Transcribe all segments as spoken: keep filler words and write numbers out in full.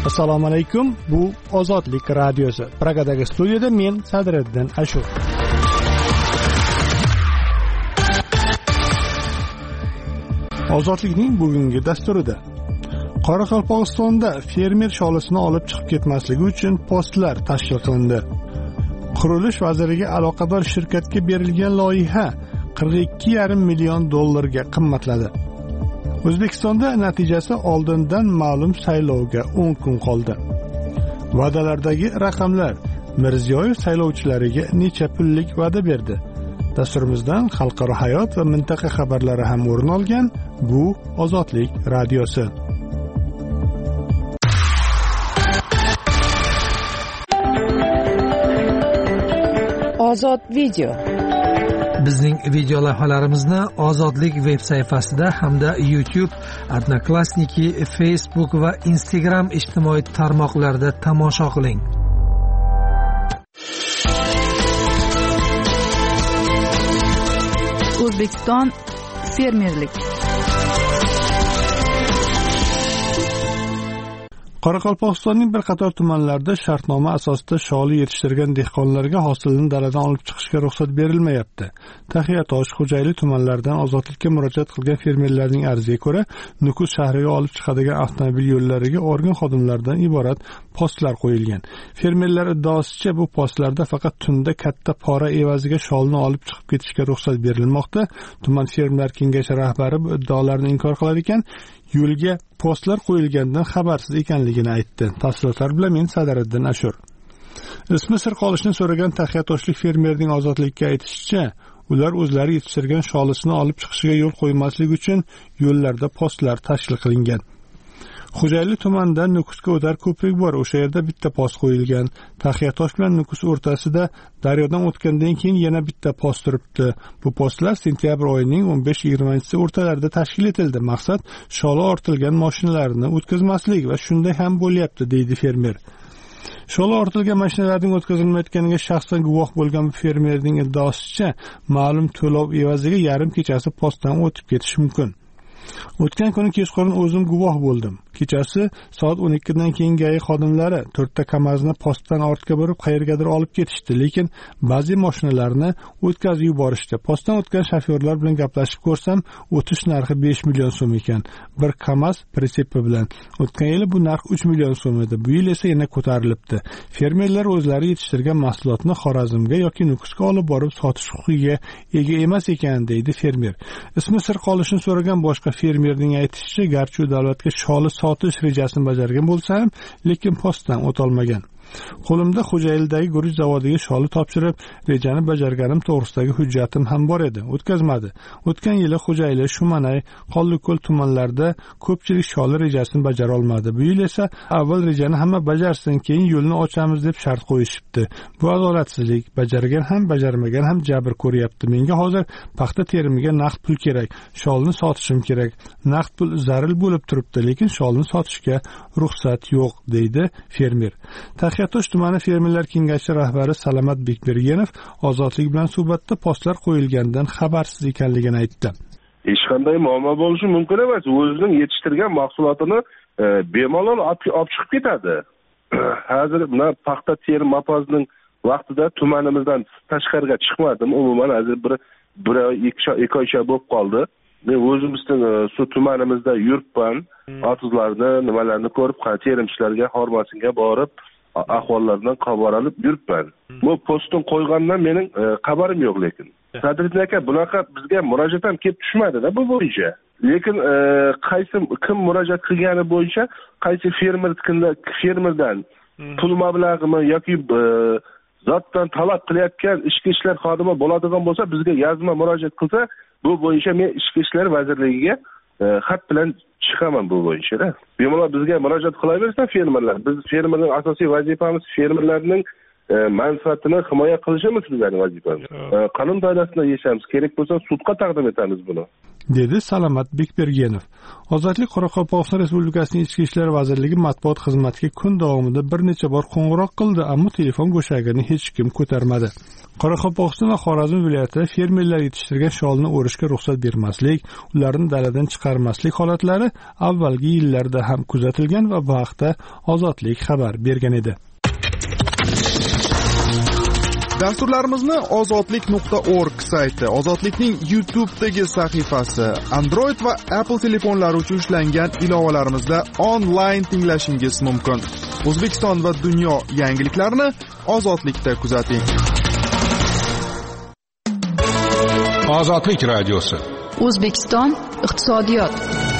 Assalomu alaykum. Bu Ozodlik radiosi. Pragadagi studiyada men Sadriddin Ashur. Ozodlikning bugungi dasturida Qoraqalpog'istonda fermer sholisini olib chiqib ketmasligi uchun postlar tashkil qilindi. Qurilish vaziriga aloqador shirkatga berilgan loyiha qirq ikki yarim million dollarga qimmatladi. O'zbekistonda natijasi oldindan ma'lum saylovga o'n kun qoldi. Va'dalardagi raqamlar: Mirziyoyev saylovchilariga necha pullik va'da berdi? Dasturimizdan xalqaro hayot va mintaqa xabarlari ham o'rin olgan. Bu Ozodlik radiosi. Ozod video. Bizning video lavhalarimizni Ozodlik veb sayfasida hamda YouTube, Odnoklassniki, Facebook va Instagram ijtimoiy tarmoqlarida tomosha qiling. O'zbekiston fermerlik. Qoraqalpog'istonning bir qator tumanlarida shartnoma asosida sholi yetishtirgan dehqonlarga hosilni daladan olib chiqishga ruxsat berilmayapti. Taxiyatosh, Xo'jayli tumanlaridan ozodlikka murojaat qilgan fermerlarning arziga ko'ra, Nukus shahriga olib chiqadigan avtomobil yo'llariga organ xodimlaridan iborat postlar qo'yilgan. Fermerlar iddaosicha bu postlarda faqat tunda katta pora evaziga sholni olib chiqib ketishga ruxsat berilmoqda. Tuman fermerlar kengashi rahbari bu iddaolarni inkor qilar ekan, yo'lga postlar qo'yilgandan xabarsiz ekanligini aytdi. Tafsilotlar bilan men Sadriddin Ashur. Ismi sir qolishni so'ragan taxiyatoshlik fermerning Ozodlikka aytishicha, ular o'zlari yetishtirgan sholisini olib chiqishiga yo'l qo'ymaslik uchun yo'llarda postlar tashkil qilingan. Xo'jayli tumanida Nukusga o'tar ko'prik bor. O'sha yerda bitta post qo'yilgan. Taxiyatosh bilan Nukus o'rtasida daryodan o'tgandan keyin yana bitta post turibdi. Bu postlar sentyabr oyining o'n besh yigirmanchisi o'rtalarida tashkil etildi. Maqsad sholi ortilgan mashinalarni o'tkazmaslik va shunday ham bo'lyapti, deydi fermer. Sholi ortilgan mashinalarning o'tkazilmayotganiga shaxsan guvoh bo'lgan fermerning iddaosicha, ma'lum to'lov evaziga yarim kechasi postdan o'tib ketish mumkin. O'tgan kuni kechqurun o'zim guvoh bo'ldim. Kechasi soat o'n ikkidan keyin G A I xodimlari to'rtta KAMAZni postdan ortga burib qayergadir olib ketishdi, lekin ba'zi mashinalarni o'tkazib yuborishdi. Postdan o'tgan shofyorlar bilan gaplashib ko'rsam, o'tish narxi besh million so'm ekan. Bir KAMAZ pritsepi bilan. O'tgan yili bu narx uch million so'm edi. Bu yil esa yana ko'tarilibdi. Fermerlar o'zlari yetishtirgan mahsulotni Xorazmga yoki Nukusga olib borib sotish huquqiga ega emas ekan, deydi fermer. Ismi sir qolishini so'ragan boshqa fermerning aytishicha, garchi davlatga sholi sotish rejasini bajargan bo'lsa ham, lekin postdan o'tolmagan. Qo'limda Xo'jaylidagi guruch zavodiga sholi topshirib, rejani bajarganim to'g'risidagi hujjatim ham bor edi. O'tkazmadi. O'tgan yili Xo'jayli, Shumanay, Qonliko'l tumanlarida ko'pchilik sholi rejasini bajara olmadi. Bu yil esa avval rejani hamma bajarsin, keyin yo'lni ochamiz deb shart qo'yishibdi. Bu adolatsizlik. Bajargan ham, bajarmagan ham jabr ko'ryapti. Menga hozir paxta terimiga naqd pul kerak. Sholni sotishim kerak. Naqd pul zaril bo'lib turibdi, lekin sholni sotishga ruxsat yo'q, deydi fermer. Taxiyatosh tumani fermerlar kengashi rahbari Salamat Bekbergenov Ozodlik bilan suhbatda postlar qo'yilgandan xabarsiz ekanligini aytdi. Hech qanday muammo bo'lishi mumkin emas. O'zining yetishtirgan mahsulotini e, bemalol olib chiqib ketadi. Hozir mana paxta terim mapozining vaqtida tumanimizdan tashqariga chiqmadim. Umuman hozir bir bir oy ikki oycha bo'lib qoldi. Men o'zimizning shu tumanimizda yuribman. Otizlarni, nimalarni ko'rib, terimchilarga, hormasinga borib, ahvollaridan xabar olib yuribman. Bu postni qo'ygandan mening xabarim yo'q, lekin Sadriddin aka, bunaqa bizga murojaat ham kelib tushmadi-da bu bo'yicha. Lekin qaysi kim murojaat qilgani bo'yicha, qaysi fermer fermerdan pul mablag'imi yoki zotdan talab qilayotgan ichki ishlar xodimi bo'ladigan bo'lsa, bizga yozma murojaat qilsa, bu bo'yicha men ichki ishlar vazirligiga xat bilan chiqaman bu bo'yicha. Bemalol bizga murojaat qilaversa fermerlar, biz fermerning asosiy vazifamiz fermerlarning manfaatini himoya qilishimiz bizning vazifamiz. Qonun doirasida yashaymiz. Kerak bo'lsa sudga taqdim etamiz buni. dedi Salomat Bekbergenov. Ozodlik Qoraqalpog'iston Respublikasining Ichki ishlar vazirligi matbuot xizmatiga kun davomida bir necha bor qo'ng'iroq qildi, ammo telefon go'shagini hech kim ko'tarmadi. Qoraqalpog'iston va Xorazm viloyatida fermerlar yetishtirgan sholni o'rishga ruxsat bermaslik, ularni daladan chiqarmaslik holatlari avvalgi yillarda ham kuzatilgan va bu haqda Ozodlik xabar bergan edi. Dasturlarimizni ozodlik nuqta org sayti, Ozodlikning YouTube'dagi sahifasi, Android va Apple telefonlari uchun ishlangan ilovalarimizda onlayn tinglashingiz mumkin. O'zbekiston va dunyo yangiliklarini Ozodlikda kuzating. Ozodlik radiosi. O'zbekiston iqtisodiyot.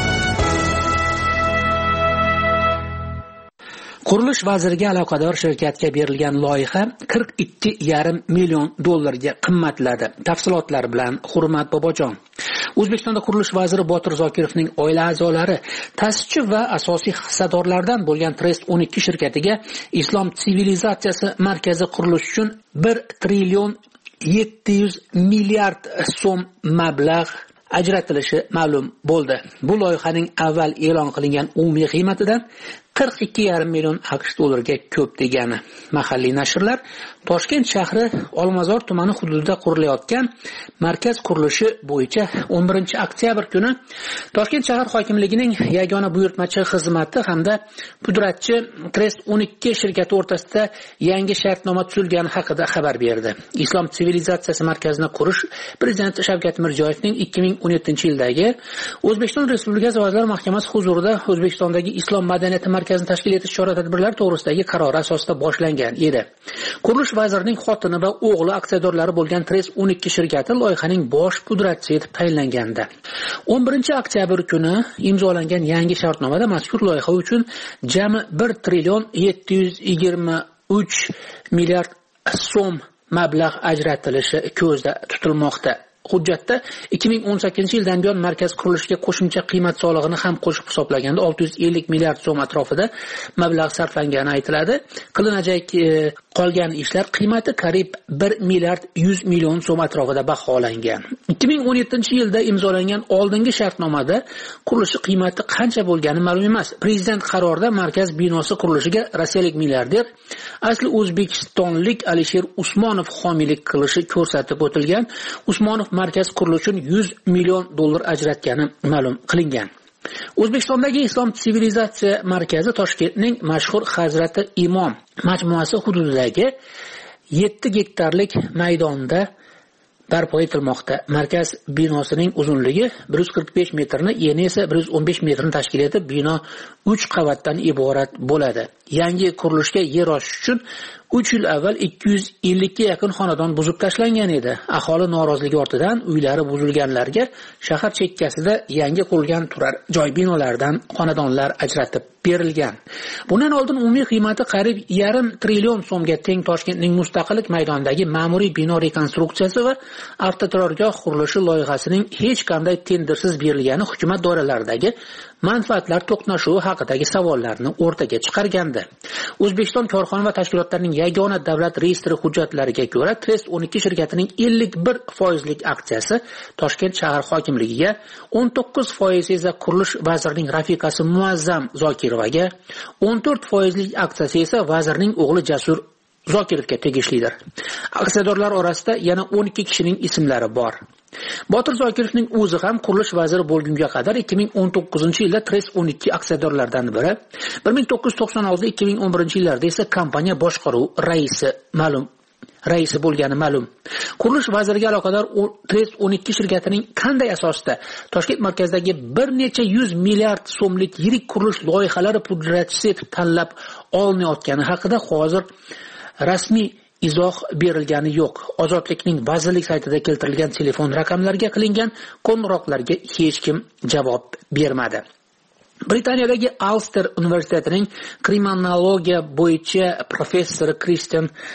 Qurilish vaziriga aloqador shirkatga berilgan loyiha qirq ikki yarim million dollarga qimmatladi. Tafsilotlar bilan Hurmat Bobojon. O'zbekistonda qurilish vaziri Botir Zokirovning oila a'zolari ta'sischi va asosiy hissadorlardan bo'lgan Trust o'n ikki shirkatiga Islom sivilizatsiyasi markazi qurilish uchun bir trillion yetti yuz milliard so'm mablag' ajratilishi ma'lum bo'ldi. Bu loyihaning avval e'lon qilingan umumiy qiymatidan qirq ikki yarim million AQSh dollariga ko'p degani. Mahalliy nashrlar Toshkent shahri Olmazor tumani hududida qurilayotgan markaz qurilishi bo'yicha o'n birinchi oktyabr kuni Toshkent shahar hokimligining yagona buyurtmachi xizmati hamda pudratchi Trust o'n ikki shirkati o'rtasida yangi shartnoma tuzilgani haqida xabar berdi. Islom sivilizatsiyasi markazini qurish Prezident Shavkat Mirziyoyevning ikki ming o'n yettinchi yildagi O'zbekiston Respublikasi Vazirlar Mahkamasi huzurida O'zbekistondagi islom madaniyati markazini tashkil etish chora-tadbirlari to'g'risidagi qarori asosida boshlangan edi. Qurilish vazirining xotini va o'g'li aksiyadorlari bo'lgan Trust o'n ikki shirkati loyihaning bosh pudratchisi etib tayinlangandi. o'n birinchi oktyabr kuni imzolangan yangi shartnomada mazkur loyiha uchun jami bir trillion yetti yuz yigirma uch milliard so'm mablag' ajratilishi ko'zda tutilmoqda. Hujjatda ikki ming o'n sakkizinchi yildan buyon markaz qurilishiga qo'shimcha qiymat solig'ini ham qo'shib hisoblaganda olti yuz ellik milliard so'm atrofida mablag' sarflangani aytiladi. Qilinajak qolgan ishlar qiymati qariyb bir milliard yuz million so'm atrofida baholangan. ikki ming o'n yettinchi yilda imzolangan oldingi shartnomada qurilishi qiymati qancha bo'lgani ma'lum emas. Prezident qarorida markaz binosi qurilishiga rossiyalik milliarder asli o'zbekistonlik Alisher Usmonov homiylik qilishi ko'rsatib o'tilgan. Usmonov markaz qurilishi uchun yuz million dollar ajratgani ma'lum qilingan. O'zbekistondagi Islom sivilizatsiya markazi Toshkentning mashhur Hazrati Imom majmuasi hududidagi yetti gektarlik maydonda barpo etilmoqda. Markaz binosining uzunligi bir yuz qirq besh metrni, eni esa bir yuz o'n besh metrni tashkil etib, bino uch qavatdan iborat bo'ladi. Yangi qurilishga yer ochish uchun uch yil avval ikki yuz ellikka yaqin xonadon buzib tashlangan edi. Aholi noroziligi ortidan uylari buzilganlarga shahar chekkasida yangi qurilgan turar joy binolaridan xonadonlar ajratib berilgan. Bundan oldin umumiy qiymati qariyb yarim trillion so'mga teng Toshkentning Mustaqillik maydonidagi ma'muriy bino rekonstruksiyasi va avtoturargoh qurilishi loyihasining hech qanday tendersiz berilgani hukumat doiralaridagi manfaatlar to'qnashuvi haqidagi savollarni o'rtaga chiqargandi. O'zbekiston korxona va tashkilotlarining yagona davlat reyestri hujjatlariga ko'ra, Trust o'n ikki shirkatining ellik bir foizlik aksiyasi Toshkent shahar hokimligiga, o'n to'qqiz foiz esa qurilish vazirining rafiqasi Muazzam Zokirovaga, o'n to'rt foizlik aksiyasi esa vazirning o'g'li Jasur Zokirovga tegishlidir. Aksiyadorlar orasida yana o'n ikki kishining ismlari bor. Botir Zokirovning o'zi ham qurilish vaziri bo'lgunga qadar ikki ming o'n to'qqizinchi yilda Trust o'n ikki aksiyadorlaridan biri, bir ming to'qqiz yuz to'qson olti ikki ming o'n birinchi yillarda esa kompaniya boshqaruv raisi ma'lum raisi bo'lgani ma'lum. Qurilish vaziriga aloqador Trust o'n ikki shirkatining qanday asosda Toshkent markazidagi bir necha yuz milliard so'mlik yirik qurilish loyihalari pudratchisi etib tanlab olinayotgani haqida hozir rasmiy izoh berilgani yo'q. Ozodlikning vazirlik saytida keltirilgan telefon raqamlariga qilingan qo'ng'iroqlarga hech kim javob bermadi. Britaniyadagi Ulster universitetining kriminologiya bo'yicha professori Kristen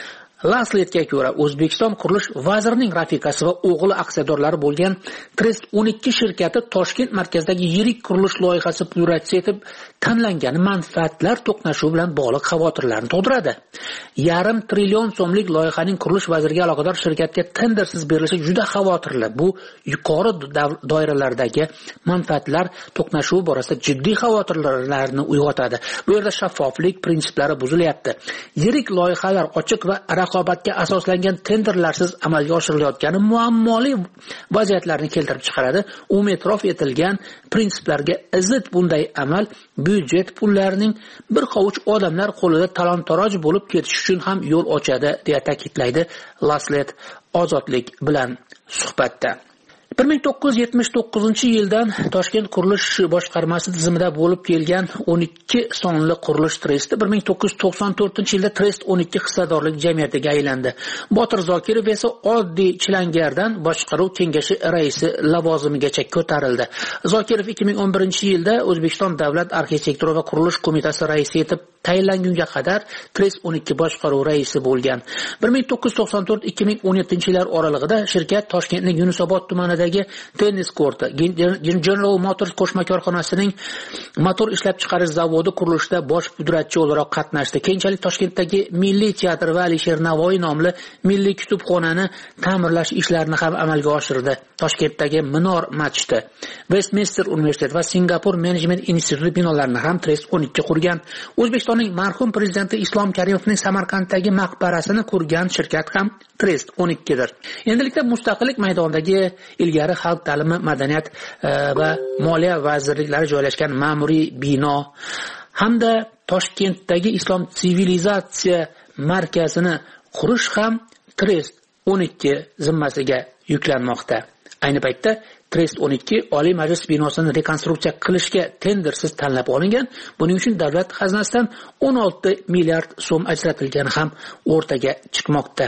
Lasletga ko'ra, O'zbekiston qurilish vazirining rafiqasi va o'g'li aksiyadorlari bo'lgan Trest o'n ikki shirkati Toshkent markazidagi yirik qurilish loyihasi plyuratsiya etib tanlangani manfaatlar to'qnashuvi bilan bog'liq xavotirlarni tug'diradi. Yarim trillion so'mlik loyihaning qurilish vaziriga aloqador shirkatga tendersiz berilishi juda xavotirli. Bu yuqori doiralardagi manfaatlar to'qnashuvi borasida jiddiy xavotirlarni uyg'otadi. Bu yerda shaffoflik prinsiplari buzilyapti. Yirik loyihalar ochiq va raqobatga asoslangan tenderlarsiz amalga oshirilayotgani muammoli vaziyatlarni keltirib chiqaradi. Umumiy e'tirof etilgan prinsiplarga zid bunday amal byudjet pullarining bir qovuch odamlar qo'lida talon-taroj bo'lib ketishi uchun ham yo'l ochadi, deya ta'kidlaydi Laslet Ozodlik bilan suhbatda. bir ming to'qqiz yuz yetmish to'qqizinchi yildan Toshkent qurilish boshqarmasi tizimida bo'lib kelgan o'n ikki sonli qurilish tresti bir ming to'qqiz yuz to'qson to'rtinchi yilda Trest o'n ikki hissadorlik jamiyatiga aylandi. Botir Zokirov esa oddiy chilangardan boshqaruv kengashi raisi lavozimigacha ko'tarildi. Zokirov ikki ming o'n birinchi yilda O'zbekiston Davlat arxitektura va qurilish qo'mitasi raisi etib tayinlangunga qadar Trest o'n ikki boshqaruv raisi bo'lgan. bir ming to'qqiz yuz to'qson to'rt ikki ming o'n yettinchi yillar oralig'ida shirkat Toshkentning Yunusobod tumanidagi tennis korti, General Motors qo'shma korxonasining motor ishlab chiqarish zavodi qurilishida bosh pudratchi o'laroq qatnashdi. Keyinchalik Toshkentdagi Milliy teatr va Alisher Navoiy nomli milliy kutubxonani ta'mirlash ishlarini ham amalga oshirdi. Toshkentdagi Minor masjidi, Westminster universiteti va Singapur Management instituti binolarini ham Trest o'n ikki qurgan. O'zbekistonning marhum prezidenti Islom Karimovning Samarqanddagi maqbarasini qurgan shirkat ham Trest o'n ikkidir. Endilikda Mustaqillik maydonidagi ilgari xalq ta'limi, madaniyat va moliya vazirliklari joylashgan ma'muriy bino hamda Toshkentdagi Islom sivilizatsiya markazini qurish ham Trest o'n ikki zimmasiga yuklanmoqda. Ayni paytda Trest o'n ikki Oliy Majlis binosini rekonstruksiya qilishga tendersiz tanlab olingan. Buning uchun davlat xazinasidan o'n olti milliard so'm ajratilgani ham o'rtaga chiqmoqda.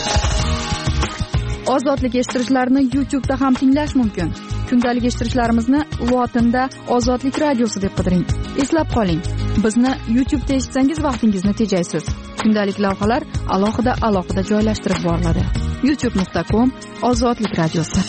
Ozodlik eshittirichlarini YouTube'da ham tinglash mumkin. Kundalik eshittirishlarimizni lotinda Ozodlik radiosi deb qidiring. Eslab qoling, bizni YouTube'da eshitsangiz vaqtingizni tejaysiz. Kundalik lavhalar alohida alohida joylashtirib boriladi. youtube nuqta com Ozodlik radiosi.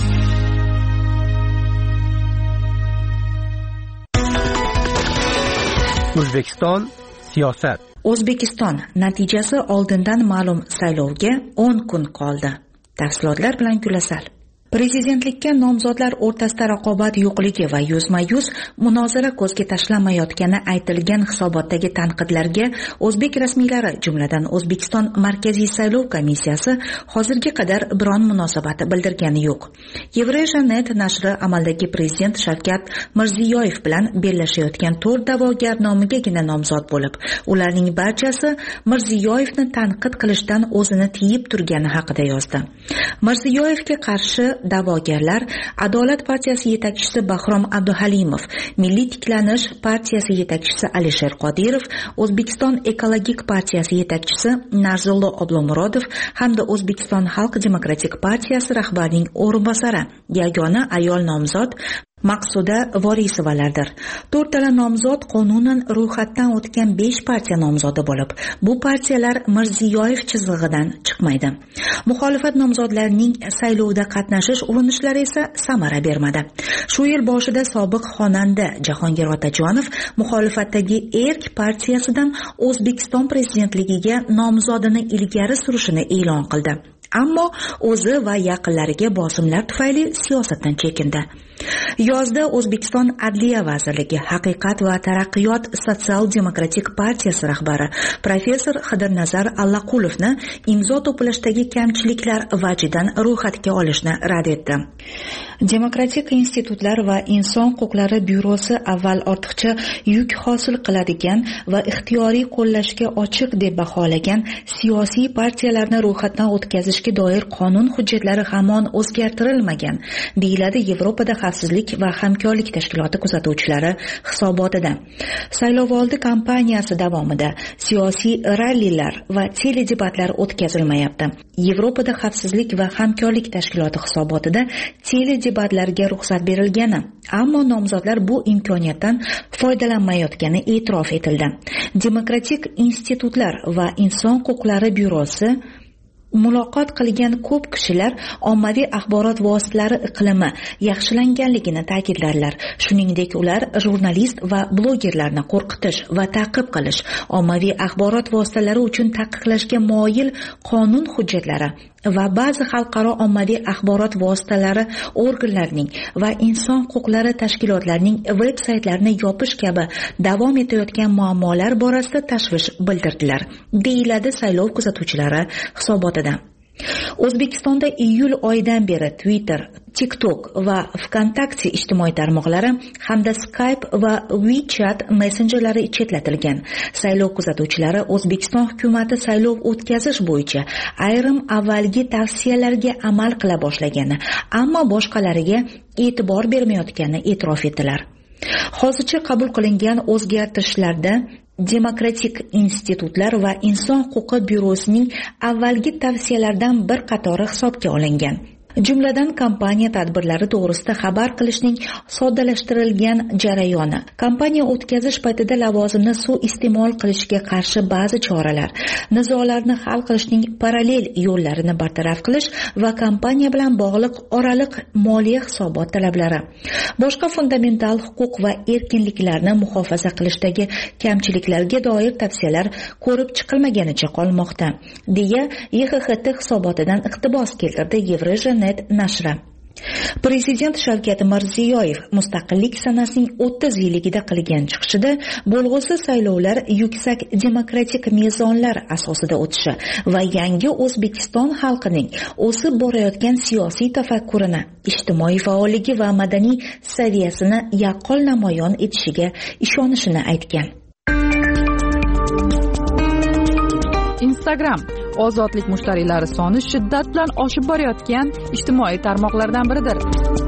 O'zbekiston siyosat. O'zbekiston natijasi oldindan ma'lum saylovga o'n kun qoldi. Tafsilotlar bilan Gulasal. Prezidentlikka nomzodlar o'rtasida raqobat yo'qligi va yuzma-yuz munozara ko'zga tashlanmayotgani aytilgan hisobotdagi tanqidlarga o'zbek rasmiylari, jumladan O'zbekiston Markaziy saylov komissiyasi hozirga qadar biron munosabat bildirgani yo'q. Eurasianet nashri amaldagi prezident Shavkat Mirziyoyev bilan bellashayotgan to'rt da'vogar nomigagina nomzod bo'lib, ularning barchasi Mirziyoyevni tanqid qilishdan o'zini tiyib turgani haqida yozdi. Mirziyoyevga qarshi da'vogarlar Adolat partiyasi yetakchisi Bahrom Abduhalimov, Milliy tiklanish partiyasi yetakchisi Alisher Qodirov, O'zbekiston ekologik partiyasi yetakchisi Narzullo Oblomurodov hamda O'zbekiston Xalq demokratik partiyasi rahbarining o'rinbosari, yagona ayol nomzod Maqsuda Vorisovalardir. To'rttala nomzod qonunan ro'yxatdan o'tgan besh partiya nomzodi bo'lib, bu partiyalar Mirziyoyev chizig'idan chiqmaydi. Muxolifat nomzodlarining saylovda qatnashish urinishlari esa samara bermadi. Shu yil boshida sobiq xonanda Jahongir Otajonov muxolifatdagi Erk partiyasidan O'zbekiston prezidentligiga nomzodini ilgari surishini e'lon qildi. Ammo o'zi va yaqinlariga bosimlar tufayli siyosatdan chekindi. Yozda O'zbekiston Adliya vazirligi Haqiqat va taraqqiyot sotsial-demokratik partiyasi rahbari professor Xidirnazar Allaqulovni imzo to'plashdagi kamchiliklar vajidan ro'yxatga olishni rad etdi. Demokratik institutlar va inson huquqlari byurosi avval ortiqcha yuk hosil qiladigan va ixtiyoriy qo'llashga ochiq deb baholagan siyosiy partiyalarni ro'yxatdan o'tkazishga doir qonun hujjatlari hamon o'zgartirilmagan, deyiladi Yevropada xavfsizlik va hamkorlik tashkiloti kuzatuvchilari hisobotida. Saylovoldi kampaniyasi davomida siyosiy rallilar va teledebatlar o'tkazilmayapti. Yevropada xavfsizlik va hamkorlik tashkiloti hisobotida teledebatlarga ruxsat berilgani, ammo nomzodlar bu imkoniyatdan foydalanmayotgani e'tirof etildi. Demokratik institutlar va inson huquqlari byurosi muloqot qilgan ko'p kishilar ommaviy axborot vositalari iqlimi yaxshilanganligini ta'kidladilar. Shuningdek, ular jurnalist va blogerlarni qo'rqitish va ta'qib qilish, ommaviy axborot vositalari uchun taqiqlashga moyil qonun hujjatlari va ba'zi xalqaro ommaviy axborot vositalari organlarining va inson huquqlari tashkilotlarining veb-saytlarini yopish kabi davom etayotgan muammolar borasida tashvish bildirdilar, deyiladi saylov kuzatuvchilari hisobotida. O'zbekistonda iyul oyidan beri Twitter, TikTok va VKontakte ijtimoiy tarmoqlari hamda Skype va WeChat messenjerlari chetlatilgan. Saylov kuzatuvchilari O'zbekiston hukumatı saylov o'tkazish bo'yicha ayrim avvalgi tavsiyalarga amal qila boshlagani, ammo boshqalariga e'tibor bermayotganini e'tirof etdilar. Hozircha qabul qilingan o'zgartirishlarda Demokratik institutlar va Inson huquqi byurosining avvalgi tavsiyalaridan bir qatori hisobga olingan. Jumladan, kompaniya tadbirlari to'g'risida xabar qilishning soddalashtirilgan jarayoni, kompaniya o'tkazish paytida lavozimni suiiste'mol qilishga qarshi ba'zi choralar, nizolarni hal qilishning parallel yo'llarini bartaraf qilish va kompaniya bilan bog'liq oraliq moliya hisobot talablari, boshqa fundamental huquq va erkinliklarni muhofaza qilishdagi kamchiliklarga doir tavsiyalar ko'rib chiqilmaganicha qolmoqda, deya Y X X T hisobotidan iqtibos keltirdi Yevreja nashri. Prezident Shavkat Mirziyoyev Mustaqillik sanasining o'ttiz yilligida qilgan chiqishida bo'lg'usi saylovlar yuksak demokratik mezonlar asosida o'tishi va yangi O'zbekiston xalqining o'sib borayotgan siyosiy tafakkurini, ijtimoiy faolligi va madaniy saviyasini yaqqol namoyon etishiga ishonishini aytgan. Instagram ozodlik mushtariylari soni shiddat bilan oshib borayotgan ijtimoiy tarmoqlardan biridir.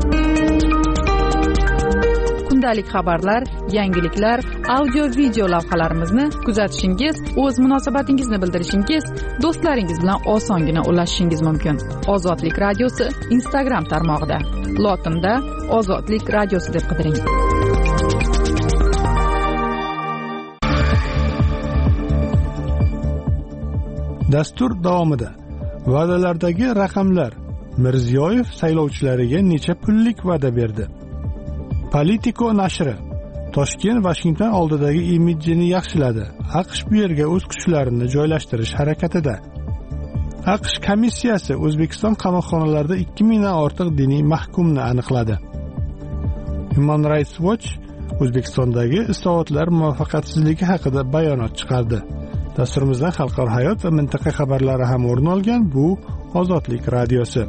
Kundalik xabarlar, yangiliklar, audio-video lavhalarimizni kuzatishingiz, o'z munosabatingizni bildirishingiz, do'stlaringiz bilan osongina ulashishingiz mumkin. Ozodlik radiosi Instagram tarmog'ida. Lotinda Ozodlik radiosi deb qidiring. Dastur davomida va'dalardagi raqamlar. Mirziyoyev saylovchilariga necha pullik va'da berdi? Politico nashri Toshkent Washington oldidagi imidjini yaxshiladi. AQSh bu yerga o'z kuchlarini joylashtirish harakatida. AQSh komissiyasi O'zbekiston qamoqxonalarida ikki mingdan ortiq diniy mahkumni aniqladi. Human Rights Watch O'zbekistondagi islohotlar muvaffaqiyatsizligi haqida bayonot chiqardi. Dasturimizdan xalqaro hayot va mintaqa xabarlari ham o'rin olgan. Bu Ozodlik radiosi.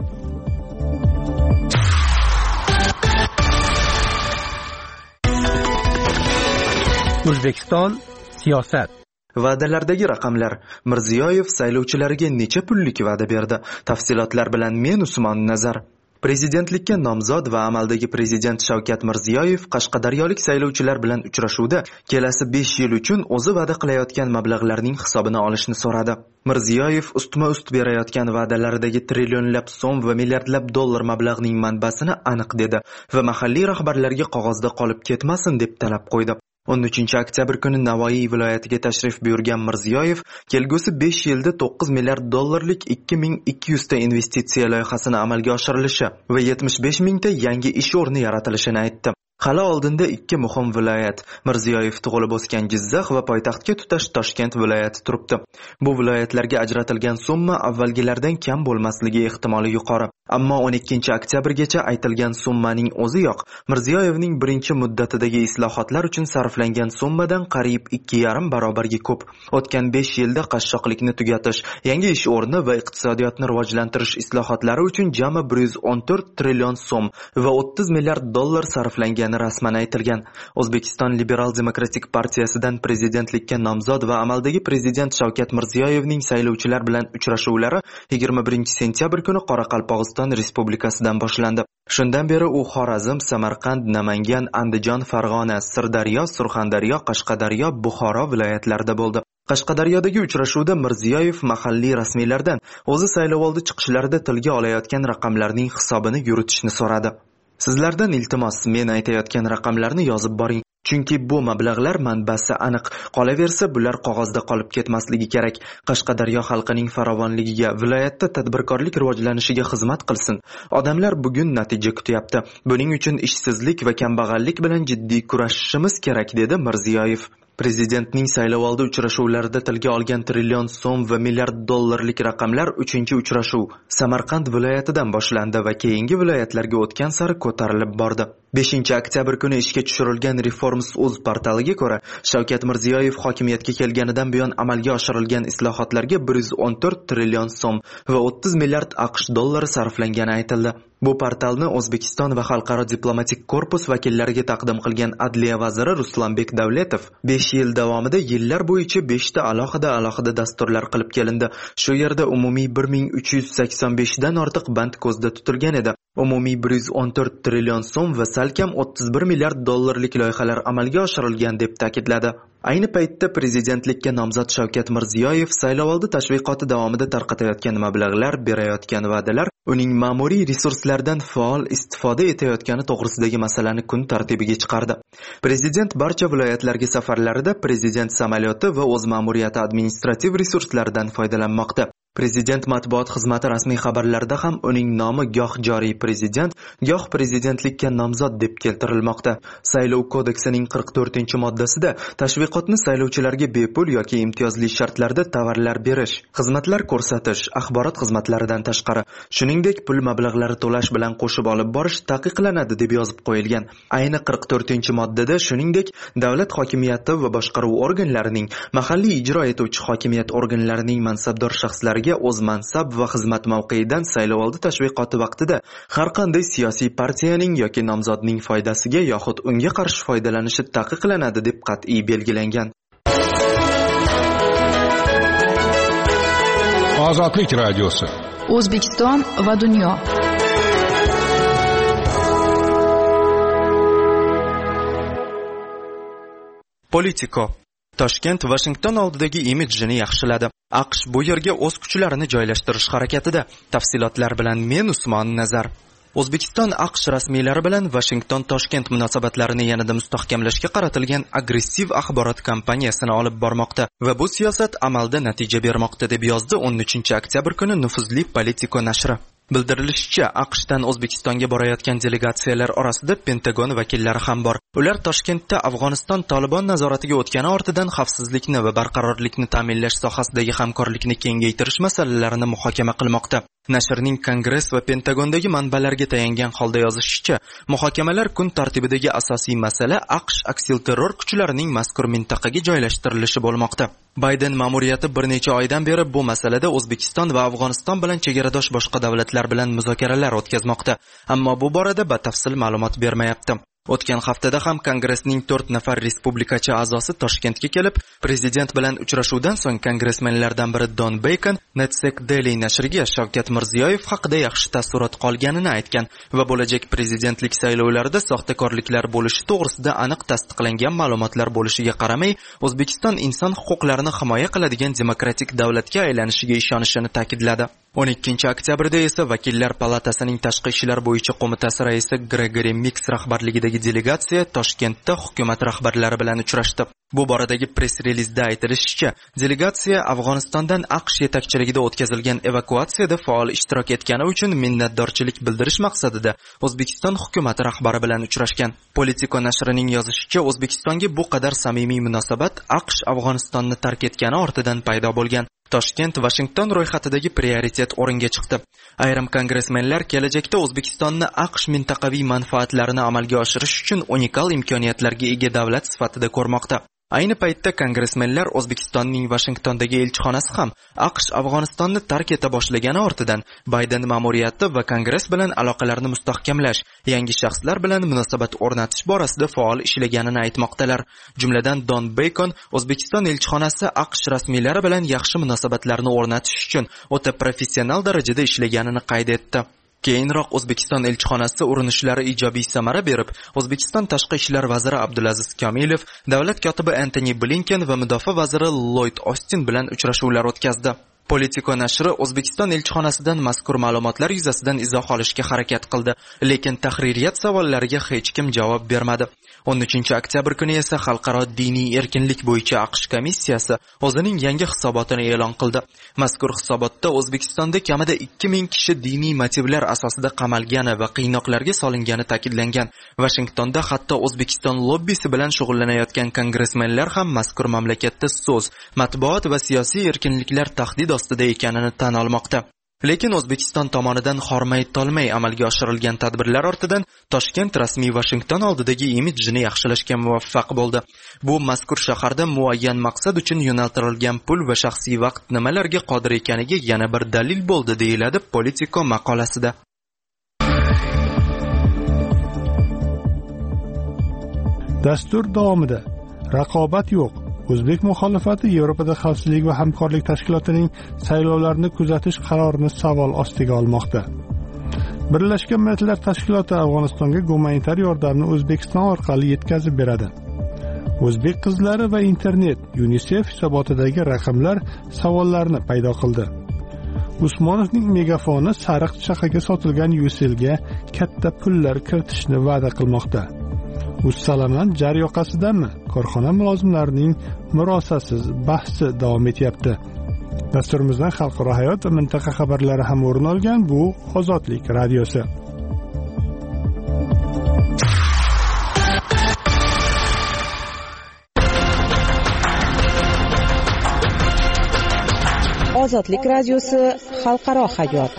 O'zbekiston siyosat. Va'dalardagi raqamlar. Mirziyoyev saylovchilariga necha pullik va'da berdi? Tafsilotlar bilan men Usmon Nazar. Prezidentlikka nomzod va amaldagi prezident Shavkat Mirziyoyev Qashqadaryolik saylovchilar bilan uchrashuvda kelasi besh yil uchun o'zi va'da qilayotgan mablag'larning hisobini olishni so'radi. Mirziyoyev ustma-ust berayotgan va'dalaridagi trillionlab so'm va milliardlab dollar mablag'ning manbasini aniq dedi va mahalliy rahbarlarga qog'ozda qolib ketmasin deb talab qo'ydi. o'n uchinchi oktyabr kuni Navoiy viloyatiga tashrif buyurgan Mirziyoyev kelgusi besh yilda to'qqiz milliard dollarlik ikki ming ikki yuz ta investitsiya loyihasini amalga oshirilishi va yetmish besh mingta yangi ish o'rni yaratilishini aytdi. Hali oldinda ikki muhim viloyat, Mirziyoyev tug'ilib o'sgan Jizzax va poytaxtga tutash Toshkent viloyati turibdi. Bu viloyatlarga ajratilgan summa avvalgilardan kam bo'lmasligi ehtimoli yuqori. Ammo o'n ikkinchi oktyabrgacha aytilgan summaning o'zi yo'q. Mirziyoyevning birinchi muddatidagi islohotlar uchun sarflangan summadan qariyb ikki yarim barobarga ko'p. O'tgan besh yilda qashshoqlikni tugatish, yangi ish o'rni va iqtisodiyotni rivojlantirish islohotlari uchun jami bir yuz o'n to'rt trillion so'm va o'ttiz milliard dollar sarflangan rasman aytilgan. O'zbekiston Liberal Demokratik partiyasidan prezidentlikka nomzod va amaldagi prezident Shavkat Mirziyoyevning saylovchilar bilan uchrashuvlari yigirma birinchi sentyabr kuni Qoraqalpog'iston Respublikasidan boshlandi. Shundan beri u Xorazm, Samarqand, Namangan, Andijon, Farg'ona, Sirdaryo, Surxondaryo, Qashqadaryo, Buxoro viloyatlarida bo'ldi. Qashqadaryodagi uchrashuvda Mirziyoyev mahalliy rasmiylardan o'zi saylovoldi chiqishlarida tilga olayotgan raqamlarning hisobini yuritishni so'radi. Sizlardan iltimos, men aytayotgan raqamlarni yozib boring. Chunki bu mablag'lar manbasi aniq. Qolaversa, bular qog'ozda qolib ketmasligi kerak. Qashqadaryo xalqining farovonligiga, viloyatda tadbirkorlik rivojlanishiga xizmat qilsin. Odamlar bugun natija kutyapti. Buning uchun ishsizlik va kambag'allik bilan jiddiy kurashishimiz kerak, dedi Mirziyoyev. Prezidentning saylovoldi uchrashuvlarida tilga olgan trillion so'm va milliard dollarlik raqamlar uchinchi uchrashuv Samarqand viloyatidan boshlandi va keyingi viloyatlarga o'tgan sari ko'tarilib bordi. beshinchi oktyabr kuni ishga tushirilgan Reforms.uz portaliga ko'ra, Shavkat Mirziyoyev hokimiyatga kelganidan buyon amalga oshirilgan islohotlarga bir yuz o'n to'rt trillion so'm va o'ttiz milliard AQSh dollari sarflangani aytildi. Bu portalni O'zbekiston va Xalqaro diplomatik korpus vakillariga taqdim qilgan Adliya vaziri Ruslanbek Davletov besh yil davomida yillar bo'yicha beshta alohida alohida dasturlar qilib kelindi. Shu yerda umumiy bir ming uch yuz sakson besh dan ortiq band ko'zda tutilgan edi. Umumiy bir yuz o'n to'rt trillion so'm va salkam o'ttiz bir milliard dollarlik loyihalar amalga oshirilgan deb ta'kidladi. Ayni paytda prezidentlikka nomzod Shavkat Mirziyoyev saylovoldi tashviqoti davomida tarqatayotgan mablag'lar, berayotgan va'dalar, uning ma'muriy resurslardan faol istifoda etayotgani to'g'risidagi masalani kun tartibiga chiqardi. Prezident barcha viloyatlarga safarlarida prezident samolyoti va o'z ma'muriyati administrativ resurslaridan foydalanmoqda. Prezident matbuot xizmati rasmiy xabarlarida ham uning nomi goh joriy prezident, goh prezidentlikka nomzod deb keltirilmoqda. Saylov kodeksining qirq to'rtinchi moddasida tashviqotni saylovchilarga bepul yoki imtiyozli shartlarda tovarlar berish, xizmatlar ko'rsatish, axborot xizmatlaridan tashqari, shuningdek pul mablag'lari to'lash bilan qo'shib olib borish taqiqlanadi deb yozib qo'yilgan. Ayni qirq to'rtinchi moddada shuningdek davlat hokimiyati va boshqaruv organlarining, mahalliy ijro etuvchi hokimiyat organlarining mansabdor shaxslari o'z mansab va xizmat mavqeidan saylovoldi tashviqoti vaqtida har qanday siyosiy partiyaning yoki nomzodning foydasiga yoxud unga qarshi foydalanishi taqiqlanadi deb qat'iy belgilangan. Ozodlik radiosi. O'zbekiston va dunyo. Politico. Toshkent Washington oldidagi imidjini yaxshiladi. AQSh bu yerga o'z kuchlarini joylashtirish harakatida. Tafsilotlar bilan men Usmon Nazar. O'zbekiston AQSh rasmiylari bilan Washington Toshkent munosabatlarini yanada mustahkamlashga qaratilgan agressiv axborot kampaniyasini olib bormoqda va bu siyosat amalda natija bermoqda deb yozdi o'n uchinchi oktyabr kuni nufuzli Politico nashri. Bildirilishicha, AQShdan O'zbekistonga borayotgan delegatsiyalar orasida Pentagon vakillari ham bor. Ular Toshkentda Afg'oniston Taliban nazoratiga o'tgani ortidan xavfsizlikni va barqarorlikni ta'minlash sohasidagi hamkorlikni kengaytirish masalalarini muhokama qilmoqda. Nashrning Kongress va Pentagondagi manbalarga tayangan holda yozishicha, muhokamalar kun tartibidagi asosiy masala AQSh aksilterror kuchlarining mazkur mintaqaga joylashtirilishi bo'lmoqda. Bayden ma'muriyati bir necha oydan beri bu masalada O'zbekiston va Afg'oniston bilan chegaradosh boshqa davlatlar bilan muzokaralar o'tkazmoqda, ammo bu borada batafsil ma'lumot bermayapti. O'tgan haftada ham Kongressning to'rt nafar respublikachi a'zosi Toshkentga kelib, prezident bilan uchrashuvdan so'ng kongressmenlardan biri Don Bacon Netsec Daily nashriga Shavkat Mirziyoyev haqida yaxshi taassurot qolganini aytgan va bo'lajak prezidentlik saylovlarida soxtakorliklar bo'lishi to'g'risida aniq tasdiqlangan ma'lumotlar bo'lishiga qaramay, O'zbekiston inson huquqlarini himoya qiladigan demokratik davlatga aylanishiga ishonishini ta'kidladi. o'n ikkinchi oktyabrda esa Vakillar palatasining tashqi ishlar bo'yicha qo'mitasi raisi Gregory Mix rahbarligidagi delegatsiya Toshkentda hukumat rahbarlari bilan uchrashdi. Bu boradagi press-relizda aytilishicha, delegatsiya Afg'onistondan AQSh yetakchiligida o'tkazilgan evakuatsiyada faol ishtirok etgani uchun minnatdorchilik bildirish maqsadida O'zbekiston hukumati rahbari bilan uchrashgan. Politico nashrining yozishicha, O'zbekistonga bu qadar samimiy munosabat AQSh Afg'onistonni tark etgani ortidan paydo bo'lgan. Toshkent Washington ro'yxatidagi prioritet o'ringa chiqdi. Ayrim kongressmenlar kelajakda O'zbekistonni AQSh mintaqaviy manfaatlarini amalga oshirish uchun unikal imkoniyatlarga ega davlat sifatida ko'rmoqda. Ayni paytda kongressmenlar O'zbekistonning Washingtondagi elchixonasi ham AQSh Afg'onistonni tark eta boshlagani ortidan Bayden ma'muriyati va Kongress bilan aloqalarni mustahkamlash, yangi shaxslar bilan munosabat o'rnatish borasida faol ishlaganini aytmoqdalar. Jumladan Don Bacon O'zbekiston elchixonasi AQSh rasmiylari bilan yaxshi munosabatlarni o'rnatish uchun o'ta professional darajada ishlaganini qayd etdi. Keyinroq O'zbekiston elchixonasi urinishlari ijobiy samara berib, O'zbekiston tashqi ishlar vaziri Abdulaziz Kamilov, davlat kotibi Antony Blinken va mudofaa vaziri Lloyd Austin bilan uchrashuvlar o'tkazdi. Politico nashri O'zbekiston elchixonasidan mazkur ma'lumotlar yuzasidan izoh olishga harakat qildi, lekin tahririyat savollariga hech kim javob bermadi. o'n uchinchi oktyabr kuni esa xalqaro diniy erkinlik bo'yicha AQSh komissiyasi o'zining yangi hisobotini e'lon qildi. Mazkur hisobotda O'zbekistonda kamida ikki ming kishi diniy motivlar asosida qamalgani va qiynoqlarga solingani ta'kidlangan. Washingtonda hatto O'zbekiston lobbisi bilan shug'ullanayotgan kongressmenlar ham mazkur mamlakatda so'z, matbuot va siyosiy erkinliklar tahdid ostida ekanini tan olmoqda. Lekin O'zbekiston tomonidan hormay tolmay amalga oshirilgan tadbirlar ortidan Toshkent rasmiy Washington oldidagi imidjini yaxshilashga muvaffaq bo'ldi. Bu mazkur shaharda muayyan maqsad uchun yo'naltirilgan pul va shaxsiy vaqt nimalarga qodir ekaniga yana bir dalil bo'ldi, deyiladi Politico maqolasida. Dastur davomida raqobat yo'q. O'zbek muxolifati Yevropada xavfsizlik va hamkorlik tashkilotining saylovlarni kuzatish qarorini savol ostiga olmoqda. Birlashgan Millatlar Tashkiloti Afg'onistonga gumanitar yordamni O'zbekiston orqali yetkazib beradi. O'zbek qizlari va internet UNICEF hisobotidagi raqamlar savollarni paydo qildi. Usmonovning megafoni sariq chaqaga sotilgan Yuselga katta pullar kiritishni va'da qilmoqda. Ussalaman jar yoqasidanmi? Korxona mulozimlarining murosasiz bahsi davom etyapti. Dasturimizdan xalqaro hayot va mintaqa xabarlari ham o'rin olgan. Bu Ozodlik radiosi. Ozodlik radiosi xalqaro hayot.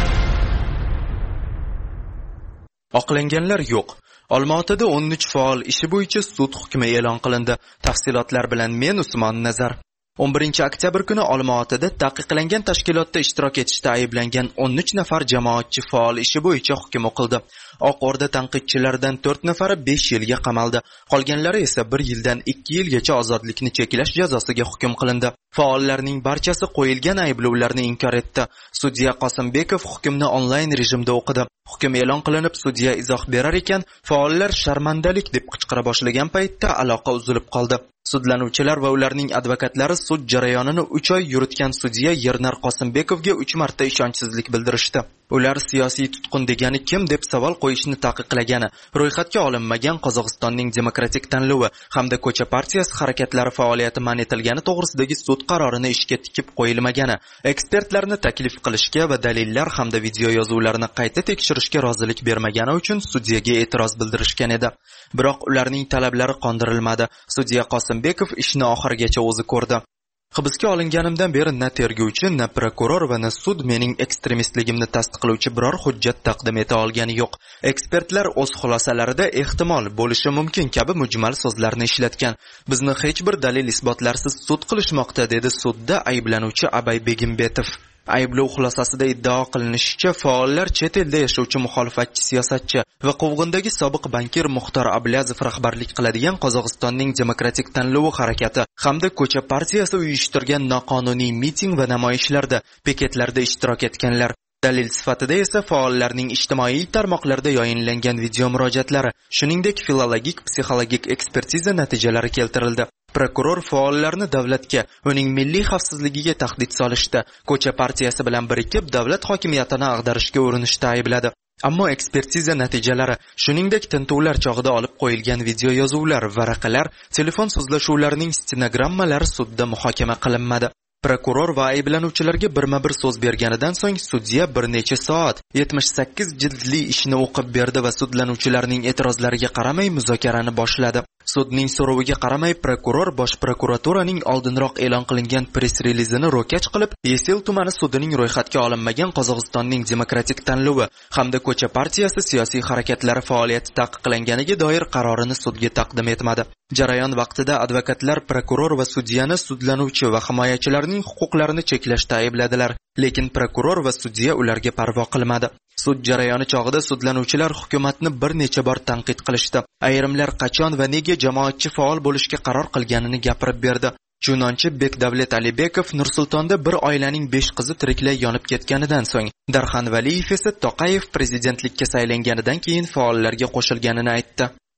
Oqlanganlar yo'q. Olmaotada o'n uch faol ishi bo'yicha sud hukmi e'lon qilindi. Tafsilotlar bilan men Usmon Nazar. o'n birinchi oktyabr kuni Olmaotada taqiqlangan tashkilotda ishtirok etishda ayblangan o'n uch nafar jamoatchi faol ishi bo'yicha hukm o'qildi. Oq O'rda tanqidchilaridan to'rt nafari besh yilga qamaldi. Qolganlari esa bir yildan ikki yilgacha ozodlikni cheklash jazosiga hukm qilindi. Faollarning barchasi qo'yilgan ayblovlarni inkor etdi. Sudya Qosimbekov hukmni onlayn rejimda o'qidi. Hukm e'lon qilinib, sudya izoh berar ekan, faollar sharmandalik deb qichqira boshlagan paytda aloqa uzilib qoldi. Sudlanuvchilar va ularning advokatlari sud jarayonini uch oy yuritgan sudya Yernar Qosimbekovga uch marta ishonchsizlik bildirishdi. Ular siyosiy tutqun degani kim deb savol qo'yishni taqiqlagani, ro'yxatga olinmagan Qozog'istonning demokratik tanlovi hamda ko'cha partiyasi harakatlari faoliyati man etilgani to'g'risidagi sud qarorini ishga tikib qo'yilmagani, ekspertlarni taklif qilishga va dalillar hamda video yozuvlarni qayta tekshirishga rozilik bermagani uchun sudyaga e'tiroz bildirishgan edi. Biroq ularning talablari qondirilmadi. Sudya Qosimbekov ishni oxirigacha o'zi ko'rdi. Hibsga olinganimdan beri na tergovchi, na prokuror va na sud mening ekstremistligimni tasdiqlovchi biror hujjat taqdim eta olgani yo'q. Ekspertlar o'z xulosalarida ehtimol bo'lishi mumkin kabi mujmal so'zlarni ishlatgan. Bizni hech bir dalil isbotlarsiz sud qilishmoqda, dedi sudda ayblanuvchi Abay Begimbetov. Ayblov xulosasida iddao qilinishicha, faollar chet elda yashovchi muxolifatchi siyosatchi va Quvg'indagi sobiq bankir Muxtor Ablazov rahbarlik qiladigan Qozog'istonning demokratik tanlovi harakati hamda ko'cha partiyasi uyushtirgan noqonuniy miting va namoyishlarda, piketlarda ishtirok etganlar. Dalil sifatida esa faollarning ijtimoiy tarmoqlarda yoyinlangan video murojaatlari, shuningdek filologik, psixologik ekspertiza natijalari keltirildi. Prokuror faollarni davlatga, uning milliy xavfsizligiga tahdid solishda, ko'cha partiyasi bilan birikib davlat hokimiyatini ag'darishga urinishda aybladi. Ammo ekspertiza natijalari, shuningdek tintuvlar chog'ida olib qo'yilgan video yozuvlar, varaqalar, telefon so'zlashuvlarining stenogrammalari sudda muhokama qilinmadi. Prokuror va ayblanuvchilarga birma-bir so'z berganidan so'ng sudya bir necha soat yetmish sakkiz jildli ishni o'qib berdi va sudlanuvchilarning e'tirozlariga qaramay muzokarani boshladi. Sudning so'roviga qaramay prokuror Bosh prokuraturaning oldinroq e'lon qilingan press-relizini ro'kach qilib, Yesel tumani sudining ro'yxatga olinmagan Qozog'istonning demokratik tanlovi hamda ko'cha partiyasi siyosiy harakatlari faoliyati taqiqlanganiga doir qarorini sudga taqdim etmadi. Jarayon vaqtida advokatlar prokuror va sudyani sudlanuvchi va himoyachilarning huquqlarini cheklashda aybladilar, lekin prokuror va sudya ularga parvo qilmadi. Sud jarayoni chog'ida sudlanuvchilar hukumatni bir necha bor tanqid qilishdi. Ayrimlar qachon va nega jamoatchi faol bo'lishga qaror qilganini gapirib berdi. Chunonchi Bekdavlat Alibekov Nur-Sultonda bir oilaning besh qizi tiriklay yonib ketganidan so'ng, Darxan Valiyev esa Toqayev prezidentlikka saylanganidan keyin faollarga qo'shilganini aytdi.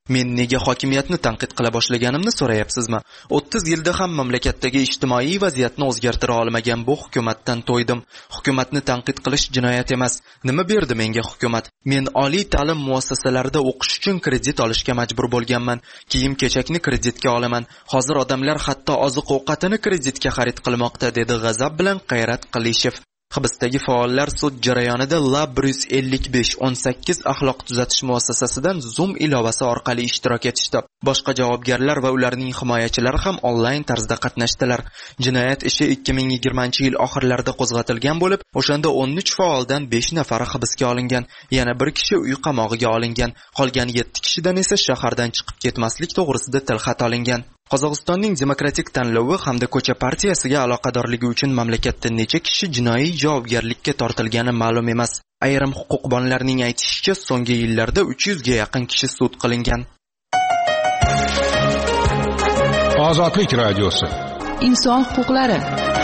Men nega hokimiyatni tanqid qila boshlaganimni so'rayapsizmi? o'ttiz yilda ham mamlakatdagi ijtimoiy vaziyatni o'zgartira olmagan bu hukumatdan to'ydim. Hukumatni tanqid qilish jinoyat emas. Nima berdi menga hukumat? Men oliy ta'lim muassasalarida o'qish uchun kredit olishga majbur bo'lganman. Kiyim-kechakni kreditga olaman. Hozir odamlar hatto oziq-ovqatini kreditga xarid qilmoqda, dedi g'azab bilan Qayrat Qilishev. Hibsdagi faollar sud jarayonida Lab bir yuz ellik besh o'n sakkiz axloq tuzatish muassasasidan Zoom ilovasi orqali ishtirok etishdi. Boshqa javobgarlar va ularning himoyachilari ham onlayn tarzda qatnashdilar. Jinoyat ishi ikki ming yigirmanchi yil oxirlarida qo'zg'atilgan bo'lib, o'shanda o'n uch faoldan besh nafari hibsga olingan, yana bir kishi uy qamog'iga olingan, qolgan yetti kishidan esa shahardan chiqib ketmaslik to'g'risida tilxat olingan. Qozog'istonning demokratik tanlovi hamda ko'cha partiyasiga aloqadorligi uchun mamlakatda necha kishi jinoiy javobgarlikka tortilgani ma'lum emas. Ayrim huquqbonlarning aytishicha, so'nggi yillarda uch yuzga yaqin kishi sud qilingan. Ozodlik radiosi. Inson huquqlari.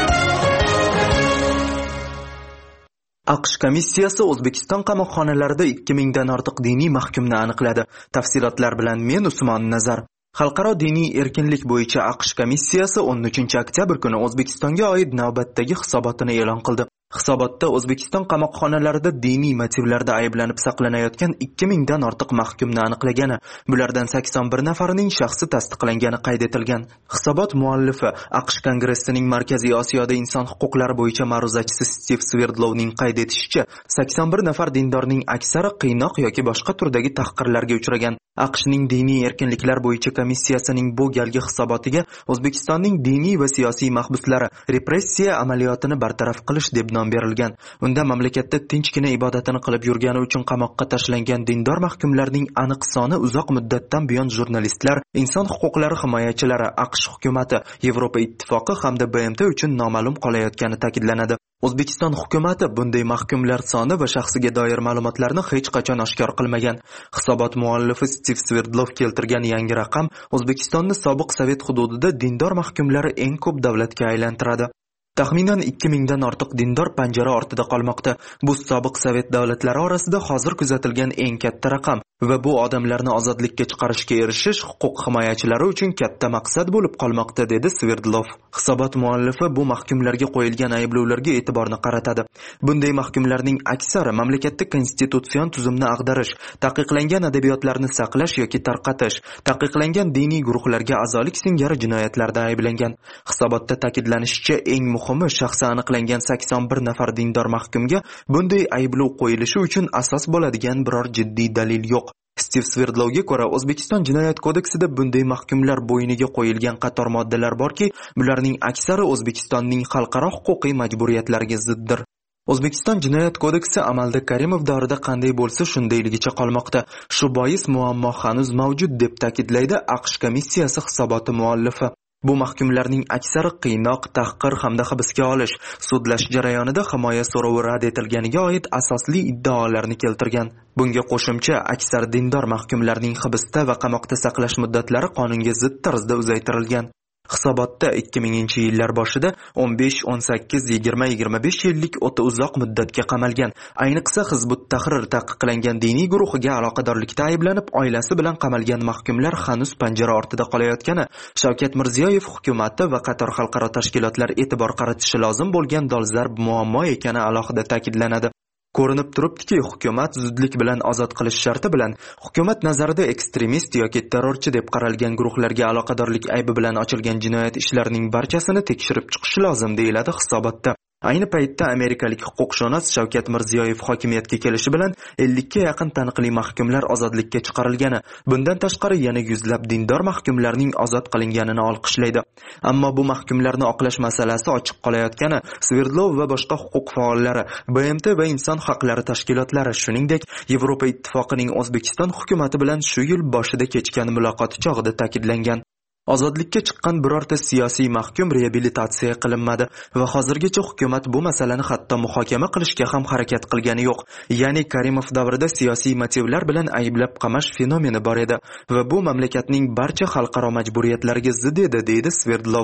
AQSh komissiyasi O'zbekiston qamoqxonalarida ikki mingdan ortiq diniy mahkumni aniqladi. Tafsilotlar bilan men Usmon Nazar. Xalqaro diniy erkinlik bo'yicha AQSh komissiyasi o'n uchinchi oktyabr kuni O'zbekistonga oid navbatdagi hisobotini e'lon qildi. Hisobotda O'zbekiston qamoqxonalarida diniy motivlarda ayblanib saqlanayotgan ikki mingdan ortiq mahkumni aniqlagani, bulardan sakson bir nafarining shaxsi tasdiqlangani qayd etilgan. Hisobot muallifi AQSh Kongressining Markaziy Osiyoda inson huquqlari bo'yicha ma'ruzachisi Stiv Sverdlovning qayd etishicha, sakson bir nafar dindorning aksari qiynoq yoki boshqa turdagi tahqirlarga uchragan. AQShning diniy erkinliklar bo'yicha komissiyasining bu galgi hisobotiga O'zbekistonning diniy va siyosiy mahbuslari repressiya amaliyotini bartaraf qilish deb nom berilgan. Unda mamlakatda tinchgina ibodatini qilib yurgani uchun qamoqqa tashlangan dindor mahkumlarning aniq soni uzoq muddatdan buyon jurnalistlar, inson huquqlari himoyachilari, AQSh hukumatı, Yevropa ittifoqi hamda B M T uchun noma'lum qolayotgani ta'kidlanadi. O'zbekiston hukumatı bunday mahkumlar soni va shaxsiga doir ma'lumotlarni hech qachon oshkor qilmagan. Hisobot muallifi Stiv Sverdlov keltirgan yangi raqam O'zbekistonni sobiq Sovet hududida dindor mahkumlari eng ko'p davlatga aylantiradi. Taxminan ikki mingdan ortiq dindor panjara ortida qolmoqda. Bu sobiq Sovet davlatlari orasida hozir kuzatilgan eng katta raqam va bu odamlarni ozodlikka chiqarishga erishish huquq himoyachilari uchun katta maqsad bo'lib qolmoqda, dedi Sverdlov. Hisobot muallifi bu mahkumlarga qo'yilgan ayblovlarga e'tiborni qaratadi. Bunday mahkumlarning aksari mamlakatda konstitutsion tuzumni ag'darish, taqiqlangan adabiyotlarni saqlash yoki tarqatish, taqiqlangan diniy guruhlarga a'zolik singari jinoyatlarda ayblangan. Hisobotda ta'kidlanishicha, eng muhimi shaxsi aniqlangan sakson bir nafar dindor mahkumga bunday ayblov qo'yilishi uchun asos bo'ladigan biror jiddiy dalil yo'q. Stiv Sverdlovga ko'ra, O'zbekiston jinoyat kodeksida bunday mahkumlar bo'yniga qo'yilgan qator moddalar borki, bularning aksari O'zbekistonning xalqaro huquqiy majburiyatlariga ziddir. O'zbekiston jinoyat kodeksi amalda Karimov davrida qanday bo'lsa shundayligicha qolmoqda. Shu bois muammo hanuz mavjud, deb ta'kidlaydi AQSh komissiyasi hisoboti muallifi. Bu mahkumlarning aksari qiynoq, tahqir hamda hibsga olish, sudlash jarayonida himoya so'rovi rad etilganiga oid asosli iddaolarni keltirgan. Bunga qo'shimcha, aksar dindor mahkumlarning hibsda va qamoqda saqlash muddatlari qonunga zid tarzda uzaytirilgan. Hisobotda ikki minginchi yillar boshida o'n besh, o'n sakkiz, yigirma, yigirma besh yillik o'ta uzoq muddatga qamalgan. Ayniqsa Hizbut Tahrir taqiqlangan diniy guruhiga aloqadorlikda ayblanib, oilasi bilan qamalgan mahkumlar hanuz panjara ortida qolayotgani Shavkat Mirziyoyev hukumati va qator xalqaro tashkilotlar e'tibor qaratishi lozim bo'lgan dolzarb muammo ekani alohida ta'kidlanadi. Ko'rinib turibdiki, hukumat zudlik bilan ozod qilish sharti bilan hukumat nazarida ekstremist yoki terrorchi deb qaralgan guruhlarga aloqadorlik aybi bilan ochilgan jinoyat ishlarining barchasini tekshirib chiqishi lozim, deyiladi hisobotda. Ayni paytda amerikalik huquqshunos Shavkat Mirziyoyev hokimiyatga kelishi bilan ellikka yaqin taniqli mahkumlar ozodlikka chiqarilgani, bundan tashqari yana yuzlab dindor mahkumlarning ozod qilinganini olqishlaydi. Ammo bu mahkumlarni oqlash masalasi ochiq qolayotgani Sverdlov va boshqa huquq faollari, B M T va inson haqlari tashkilotlari, shuningdek Yevropa ittifoqining O'zbekiston hukumati bilan shu yil boshida kechgan muloqoti chog'ida ta'kidlangan. Ozodlikka chiqqan birorta siyosiy mahkum reabilitatsiya qilinmadi va hozirgacha hukumat bu masalani hatto muhokama qilishga ham harakat qilgani yo'q. Ya'ni Karimov davrida siyosiy motivlar bilan ayblab qamash fenomeni bor edi va bu mamlakatning barcha xalqaro majburiyatlariga zid edi, deydi Sverdlov.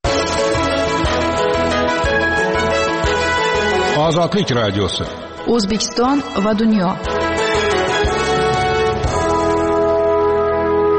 Ozodlik radiosi. O'zbekiston va dunyo.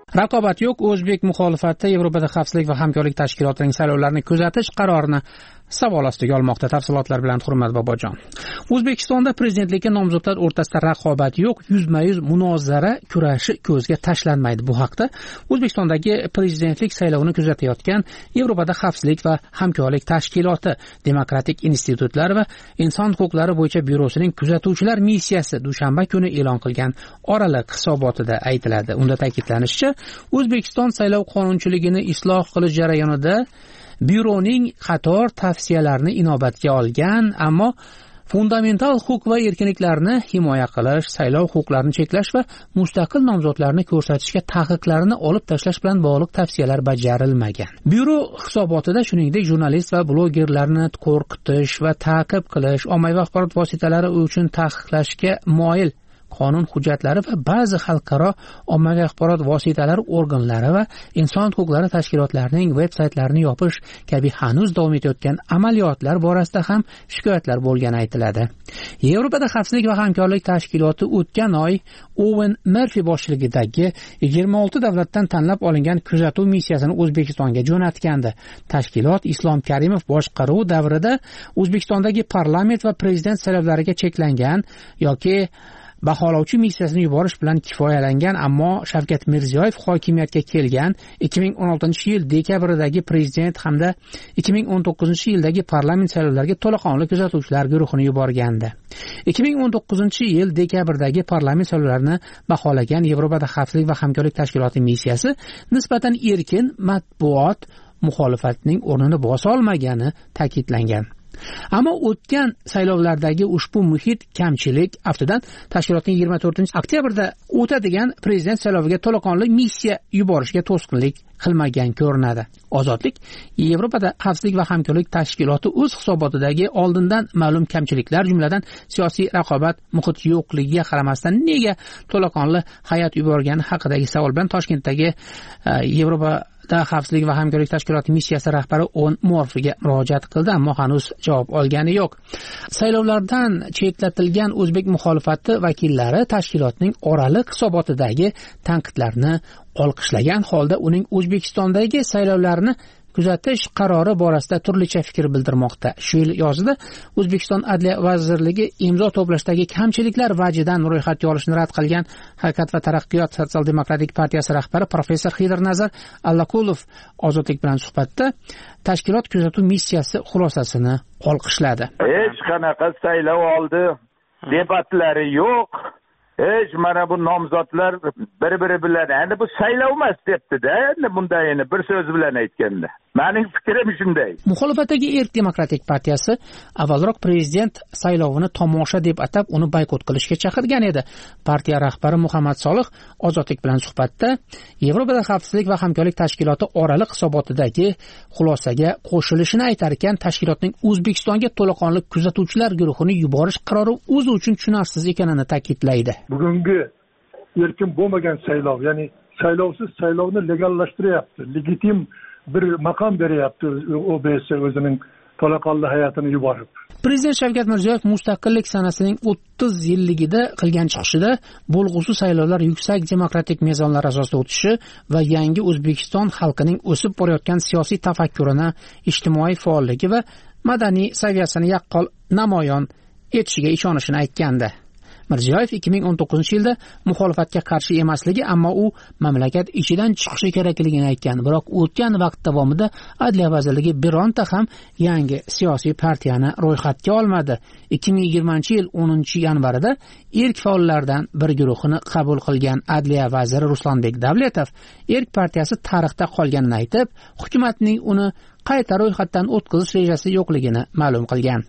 Raqobat yo'q. O'zbek muxolifati Yevropada xavfsizlik va hamkorlik tashkilotining saylovlarini kuzatish qarorini savol ostiga olmoqda. Tafsilotlar bilan Hurmat Bobojon. O'zbekistonda prezidentlikka nomzodlar o'rtasida raqobat yo'q, yuzma-yuz munozara kurashi ko'zga tashlanmaydi. Bu haqda O'zbekistondagi prezidentlik saylovini kuzatayotgan Yevropada xavfsizlik va hamkorlik tashkiloti, Demokratik institutlar va inson huquqlari bo'yicha byurosining kuzatuvchilar missiyasi dushanba kuni e'lon qilgan oraliq hisobotida aytiladi. Unda ta'kidlanishicha, O'zbekiston saylov qonunchiligini isloh qilish jarayonida byuroning qator tavsiyalarini inobatga olgan, ammo fundamental huquq va erkinliklarni himoya qilish, saylov huquqlarini cheklash va mustaqil nomzodlarni ko'rsatishga taqiqlarni olib tashlash bilan bog'liq tavsiyalar bajarilmagan. Byuro hisobotida shuningdek jurnalist va blogerlarni qo'rqitish va ta'qib qilish, ommaviy axborot vositalari uchun taqiqlashga moyil qonun hujjatlari va ba'zi xalqaro ommaviy axborot vositalari organlari va inson huquqlari tashkilotlarining veb-saytlarini yopish kabi hanuz davom etayotgan amaliyotlar borasida ham shikoyatlar bo'lgani aytiladi. Yevropada xavfsizlik va hamkorlik tashkiloti o'tgan oy Owen Murphy boshchiligidagi yigirma olti davlatdan tanlab olingan kuzatuv missiyasini O'zbekistonga jo'natgandi. Tashkilot Islom Karimov boshqaruvi davrida O'zbekistondagi parlament va prezident saylovlariga cheklangan yoki baholovchi missiyasini yuborish bilan kifoyalangan, ammo Shavkat Mirziyoyev hokimiyatga kelgan ikki ming o'n oltinchi yil dekabrdagi prezident hamda ikki ming o'n to'qqizinchi yildagi parlament saylovlariga to'laqonli kuzatuvchilar guruhini yuborgandi. ikki ming o'n to'qqizinchi yil dekabrdagi parlament saylovlarini baholagan Yevropada xavfsizlik va hamkorlik tashkiloti missiyasi nisbatan erkin matbuot muxolifatning o'rnini bosa olmagani ta'kidlangan. Ammo o'tgan saylovlardagi ushbu muhit kamchilik aftidan tashkilotning yigirma to'rtinchi oktyabrda o'tadigan prezident sayloviga to'laqonli missiya yuborishga to'sqinlik qilmagan ko'rinadi. Ozodlik Yevropada xavfsizlik va hamkorlik tashkiloti o'z hisobotidagi oldindan ma'lum kamchiliklar, jumladan siyosiy raqobat muhit yo'qligiga qaramasdan nega to'laqonli hay'at yuborgani haqidagi savol bilan Toshkentdagi Yevropa da xavfsizlik va hamkorlik tashkiloti missiyasi rahbari o'n muofiga murojaat qildi, ammo hanuz javob olgani yo'q. Saylovlardan chetlatilgan o'zbek muxolifati vakillari tashkilotning oraliq hisobotidagi tanqidlarni olqishlagan holda uning O'zbekistondagi saylovlarni kuzatish qarori borasida turlicha fikr bildirmoqda. Shu yil yozida O'zbekiston Adliya vazirligi imzo to'plashdagi kamchiliklar vajidan ro'yxatga olishni rad qilgan Harakat va taraqqiyot sotsial-demokratik partiyasi rahbari professor Xidirnazar Allakulov Ozodlik bilan suhbatda tashkilot kuzatuv missiyasi xulosasini olqishladi. Hech qanaqa saylov oldi debatlari yo'q. Hech mana bu nomzodlar bir-biri bilan endi bu saylov emas debdi-da, endi bunday endi bir so'z bilan aytganda. Mening fikrim shunday. Muxolifatdagi Erk demokratik partiyasi avvalroq prezident saylovini tomosha deb atab uni boykot qilishga chaqirgan edi. Partiya rahbari Muhammad Solih Ozodlik bilan suhbatda Yevropada xavfsizlik va hamkorlik tashkiloti oraliq hisobotidagi xulosaga qo'shilishini aytar ekan, tashkilotning O'zbekistonga to'laqonli kuzatuvchilar guruhini yuborish qarori o'zi uchun tushunarsiz ekanini ta'kidlaydi. Bugungi erkin bo'lmagan saylov, ya'ni saylovsiz saylovni legallashtiryapti, legitim bir maqom beryapti O B S o'zining to'laqonli hay'atini yuborib. Prezident Shavkat Mirziyoyev mustaqillik sanasining o'ttiz yilligida qilgan chiqishida bo'lg'usi saylovlar yuksak demokratik mezonlar asosida o'tishi va yangi O'zbekiston xalqining o'sib borayotgan siyosiy tafakkurini, ijtimoiy faolligi va madaniy saviyasini yaqqol namoyon etishiga ishonishini aytgandi. Mirziyoyev ikki ming o'n to'qqizinchi yilda muxolifatga qarshi emasligi, ammo u mamlakat ichidan chiqishi kerakligini aytgan. Biroq o'tgan vaqt davomida Adliya vazirligi bironta ham yangi siyosiy partiyani ro'yxatga olmadi. ikki ming yigirmanchi yil o'ninchi yanvarida Erk faollaridan bir guruhini qabul qilgan Adliya vaziri Ruslanbek Davletov Erk partiyasi tarixda qolganini aytib, hukumatning uni qayta ro'yxatdan o'tkazish rejasi yo'qligini ma'lum qilgan.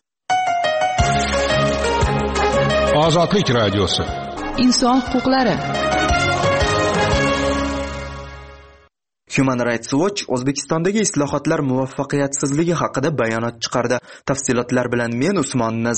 Ozodlik radiosi. Inson huquqlari. Human Rights Watch O'zbekistondagi islohotlar muvaffaqiyatsizligi haqida bayonot chiqardi. Tafsilotlar bilan men Usmon Nazar.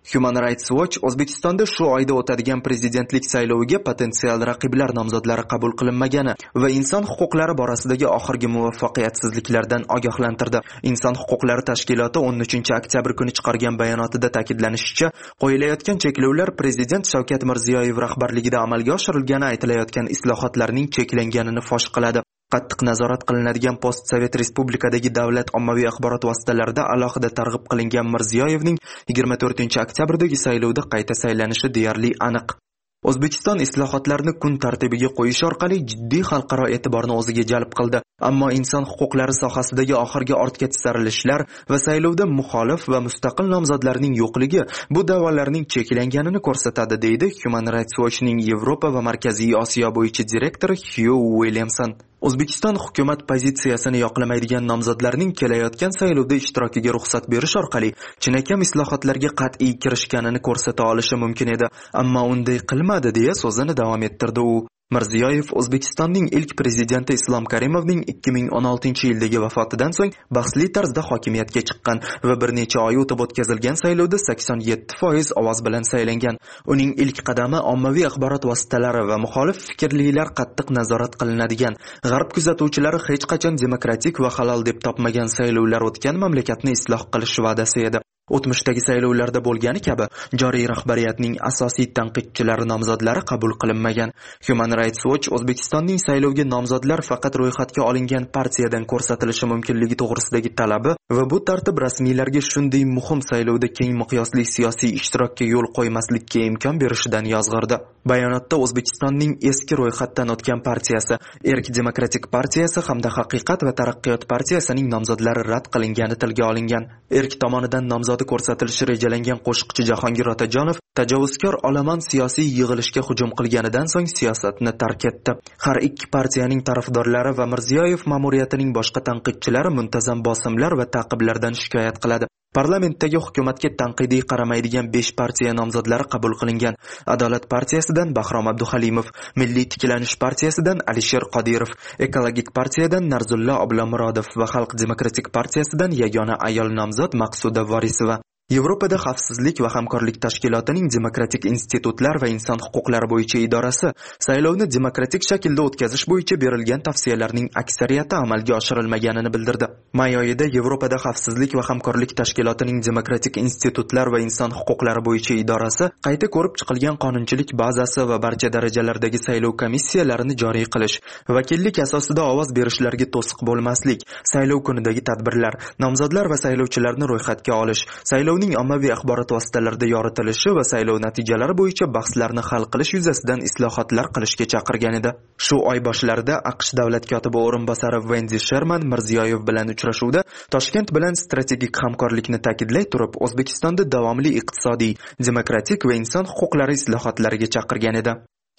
Human Rights Watch O'zbekistonda shu oyda o'tadigan prezidentlik sayloviga potensial raqiblar nomzodlari qabul qilinmagani va inson huquqlari borasidagi oxirgi muvaffaqiyatsizliklardan ogohlantirdi. Inson huquqlari tashkiloti o'n uchinchi oktyabr kuni chiqargan bayonotida ta'kidlanishicha, qo'yilayotgan cheklovlar prezident Shavkat Mirziyoyev rahbarligida amalga oshirilgani aytilayotgan islohotlarning cheklanganini fosh qiladi. Qattiq nazorat qilinadigan post-sovet respublikadagi davlat ommaviy axborot vositalarida alohida targ'ib qilingan Mirziyoyevning yigirma to'rtinchi oktyabrdagi saylovda qayta saylanishi deyarli aniq. O'zbekiston islohotlarni kun tartibiga qo'yish orqali jiddiy xalqaro e'tiborni o'ziga jalb qildi. Ammo inson huquqlari sohasidagi oxirgi ortga tisarilishlar va saylovda muxolif va mustaqil nomzodlarning yo'qligi bu da'volarning cheklanganini ko'rsatadi, deydi Human Rights Watch'ning Yevropa va Markaziy Osiyo bo'yicha direktori Hugh Williamson. O'zbekiston hukumat pozitsiyasini yoqlamaydigan nomzodlarning kelayotgan saylovda ishtirokiga ruxsat berish orqali chinakam islohotlarga qat'iy kirishganini ko'rsata olishi mumkin edi, ammo unday qilmadi deya so'zini davom ettirdi u. Mirziyoyev O'zbekistonning ilk prezidenti Islom Karimovning ikki ming o'n oltinchi yildagi vafotidan so'ng bahsli tarzda hokimiyatga chiqqan va bir necha oy o'tib o'tkazilgan saylovda sakson yetti foiz ovoz bilan saylangan. Uning ilk qadami ommaviy axborot vositalari va muxolif fikrlilar qattiq nazorat qilinadigan, g'arb kuzatuvchilari hech qachon demokratik va halol deb topmagan saylovlar o'tgan mamlakatni isloh qilish va'dasi edi. O'tmishdagi saylovlarda bo'lgani kabi joriy rahbariyatning asosiy tanqidchilari nomzodlari qabul qilinmagan. Human Rights Watch O'zbekistonning saylovga nomzodlar faqat ro'yxatga olingan partiyadan ko'rsatilishi mumkinligi to'g'risidagi talabi va bu tartib rasmiylarga shunday muhim saylovda keng miqyosli siyosiy ishtirokka yo'l qo'ymaslikka imkon berishidan yozg'irdi. Bayonotda O'zbekistonning eski ro'yxatdan o'tgan partiyasi, Erk Demokratik partiyasi hamda Haqiqat va taraqqiyot partiyasining nomzodlari rad qilingani tilga olingan. Erk tomonidan nomzod ko'rsatilishi rejalangan qo'shiqchi Jahongir Otajonov tajovuzkor olomon siyosiy yig'ilishga hujum qilganidan so'ng siyosatni tark etdi. Har ikki partiyaning tarafdorlari va Mirziyoyev ma'muriyatining boshqa tanqidchilari muntazam bosimlar va ta'qiblardan shikoyat qiladi. Parlamentdagi hukumatga tanqidiy qaramaydigan besh partiya nomzodlari qabul qilingan. Adolat partiyasidan Bahrom Abduhalimov, Milliy tiklanish partiyasidan Alisher Qodirov, Ekologik partiyadan Narzullo Oblomurodov va Xalq demokratik partiyasidan yagona ayol nomzod Maqsuda Vorisova. Yevropada xavfsizlik va hamkorlik tashkilotining demokratik institutlar va inson huquqlari bo'yicha idorasi saylovni demokratik shaklda o'tkazish bo'yicha berilgan tavsiyalarning aksariyati amalga oshirilmaganini bildirdi. May oyida Yevropada xavfsizlik va hamkorlik tashkilotining demokratik institutlar va inson huquqlari bo'yicha idorasi qayta ko'rib chiqilgan qonunchilik bazasi va barcha darajalardagi saylov komissiyalarini joriy qilish, vakillik asosida ovoz berishlarga to'siq bo'lmaslik, saylov kunidagi tadbirlar, nomzodlar va saylovchilarni ro'yxatga olish, saylov ning ommaviy axborot vositalarida yoritilishi va saylov natijalari bo'yicha bahslarni hal qilish yuzasidan islohotlar qilishga chaqirgan edi. Shu oy boshlarida AQSh davlat kotibi o'rinbosari Wendy Sherman Mirziyoyev bilan uchrashuvda Toshkent bilan strategik hamkorlikni ta'kidlay turib, O'zbekistonda davomli iqtisodiy, demokratik va inson huquqlari islohotlariga chaqirgan edi.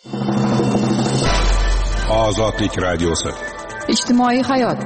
Ozodlik radiosi. Ijtimoiy hayot.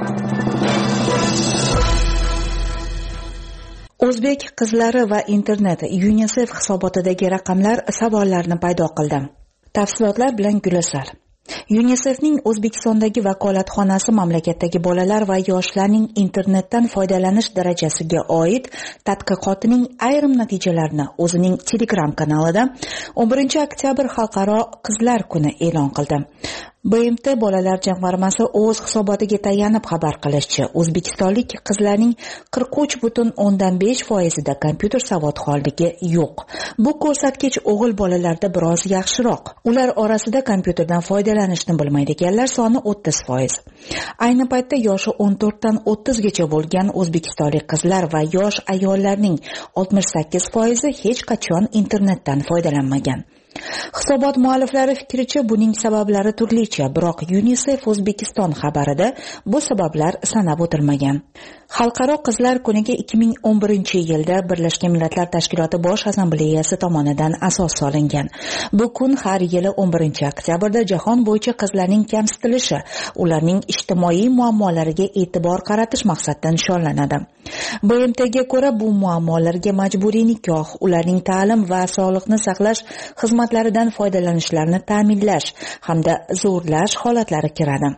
O'zbek qizlari va internet UNICEF hisobotidagi raqamlar savollarni paydo qildi. Tafsilotlar bilan Gulasar. UNICEFning O'zbekistondagi vakolatxonasi mamlakatdagi bolalar va yoshlarning internetdan foydalanish darajasiga oid tadqiqotining ayrim natijalarini o'zining Telegram kanalida o'n birinchi oktyabr xalqaro qizlar kuni e'lon qildi. B M T bolalar jamg'armasi o'z hisobotiga tayanib xabar qilishicha, o'zbekistonlik qizlarning qirq uch butun o'ndan besh foizida kompyuter savodxonligi yo'q. Bu ko'rsatkich o'g'il bolalarda biroz yaxshiroq. Ular orasida kompyuterdan foydalanishni bilmaydiganlar soni o'ttiz foiz. Ayni paytda yoshi o'n to'rtdan o'ttizgacha bo'lgan o'zbekistonlik qizlar va yosh ayollarning oltmish sakkiz foizi hech qachon internetdan foydalanmagan. Hisobot mualliflari fikricha, buning sabablari turlicha, biroq UNICEF O'zbekiston xabarida bu sabablar sanab o'tilmagan. Xalqaro qizlar kuniga ikki ming o'n birinchi yilda Birlashgan Millatlar Tashkiloti Bosh Assambleyasi tomonidan asos solingan. Bu kun har yili o'n birinchi oktyabrda jahon bo'yicha qizlarning kamsitilishi, ularning ijtimoiy muammolariga e'tibor qaratish maqsadidan nishonlanadi. B M Tga ko'ra, bu muammolarga majburiy nikoh, ularning ta'lim va sog'liqni saqlash xizmatlaridan foydalanishlarini ta'minlash hamda zo'rlash holatlari kiradi.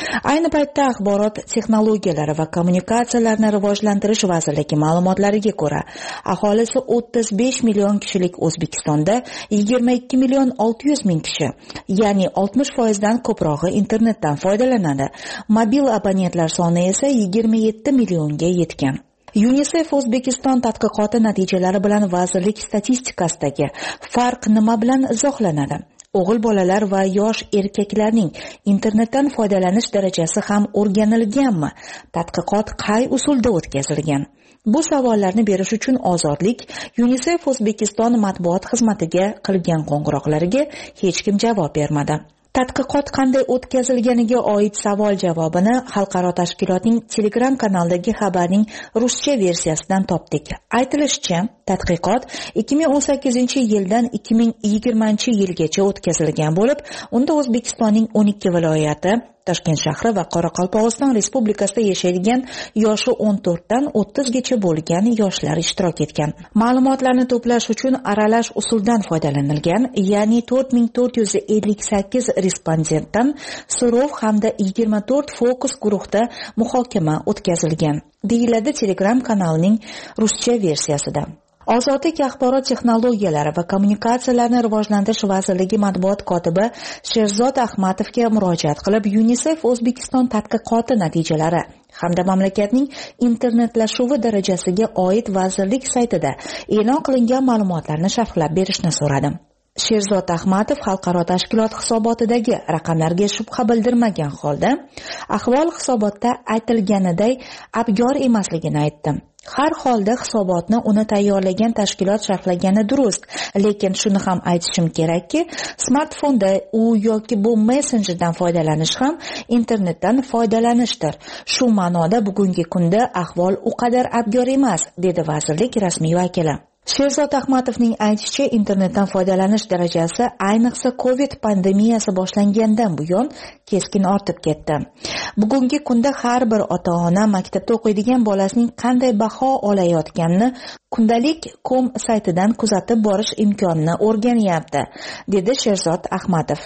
Ayni paytda Axborot texnologiyalari va kommunikatsiyalarni rivojlantirish vazirligi ma'lumotlariga ko'ra, aholisi o'ttiz besh million kishilik O'zbekistonda yigirma ikki million olti yuz ming kishi, ya'ni oltmish foizdan ko'prog'i internetdan foydalanadi. Mobil abonentlar soni esa yigirma yetti millionga yetgan. UNICEF O'zbekiston tadqiqoti natijalari bilan vazirlik statistikasidagi farq nima bilan izohlanadi? O'g'il bolalar va yosh erkaklarning internetdan foydalanish darajasi ham o'rganilganmi? Tadqiqot qay usulda o'tkazilgan? Bu savollarni berish uchun Ozodlik UNICEF O'zbekiston matbuot xizmatiga qilgan qo'ng'iroqlariga hech kim javob bermadi. Tadqiqot qanday o'tkazilganiga oid savol javobini xalqaro tashkilotning Telegram kanalidagi xabarning ruscha versiyasidan topdik. Aytilishicha, tadqiqot ikki ming o'n sakkizinchi yildan ikki ming yigirmanchi yilgacha o'tkazilgan bo'lib, unda O'zbekistonning o'n ikki viloyati, Toshkent shahri va Qoraqalpog'iston Respublikasida yashaydigan yoshi o'n to'rtdan o'ttizgacha bo'lgan yoshlar ishtirok etgan. Ma'lumotlarni to'plash uchun aralash usuldan foydalanilgan, ya'ni to'rt ming to'rt yuz ellik sakkiz respondentdan so'rov hamda yigirma to'rt fokus guruhda muhokama o'tkazilgan, deyiladi Telegram kanalining ruscha versiyasida. Ozodlik axborot texnologiyalari va kommunikatsiyalarni rivojlantirish vazirligi matbuot kotibi Sherzod Ahmatovga murojaat qilib, UNICEF O'zbekiston tadqiqoti natijalari hamda mamlakatning internetlashuvi darajasiga oid vazirlik saytida e'lon qilingan ma'lumotlarni sharhlab berishni so'radim. Sherzod Ahmatov xalqaro tashkilot hisobotidagi raqamlarga shubha bildirmagan holda, ahvol hisobotda aytilganiday abgor emasligini aytdi. Har holda hisobotni uni tayyorlagan tashkilot sharhlagani durust, lekin shuni ham aytishim kerakki, smartfonda u yoki bu messenjerdan foydalanish ham internetdan foydalanishdir. Shu ma'noda bugungi kunda ahvol u qadar abgor emas, dedi vazirlik rasmiy vakili. Sherzod Ahmatovning aytishicha, internetdan foydalanish darajasi ayniqsa Covid pandemiyasi boshlangandan buyon keskin ortib ketdi. Bugungi kunda har bir ota-ona maktabda o'qiydigan bolasining qanday baho olayotganini kundalik nokta com saytidan kuzatib borish imkonini o'rganyapti, dedi Sherzod Ahmatov.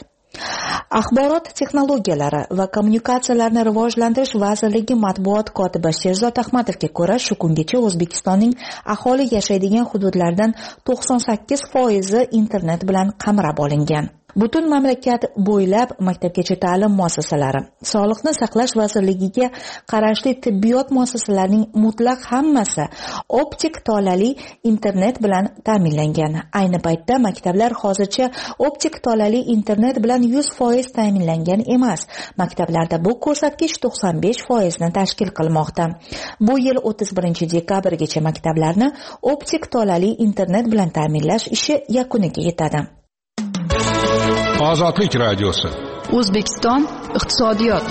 Axborot texnologiyalari va kommunikatsiyalarni rivojlantirish vazirligi matbuot kotibi Sherzod Ahmatovga ko'ra, shu kungacha O'zbekistonning aholi yashaydigan hududlardan to'qson sakkiz foizi internet bilan qamrab olingan. Butun mamlakat bo'ylab maktabgacha ta'lim muassasalari, Sog'liqni saqlash vazirligiga qarashli tibbiyot muassasalarining mutlaq hammasi optik tolali internet bilan ta'minlangan. Ayni paytda maktablar hozircha optik tolali internet bilan yuz foiz ta'minlangan emas. Maktablarda bu ko'rsatkich to'qson besh foizni tashkil qilmoqda. Bu yil o'ttiz birinchi dekabrgacha maktablarni optik tolali internet bilan ta'minlash ishi yakuniga yetadi. Ozodlik radiosi. O'zbekiston iqtisodiyot.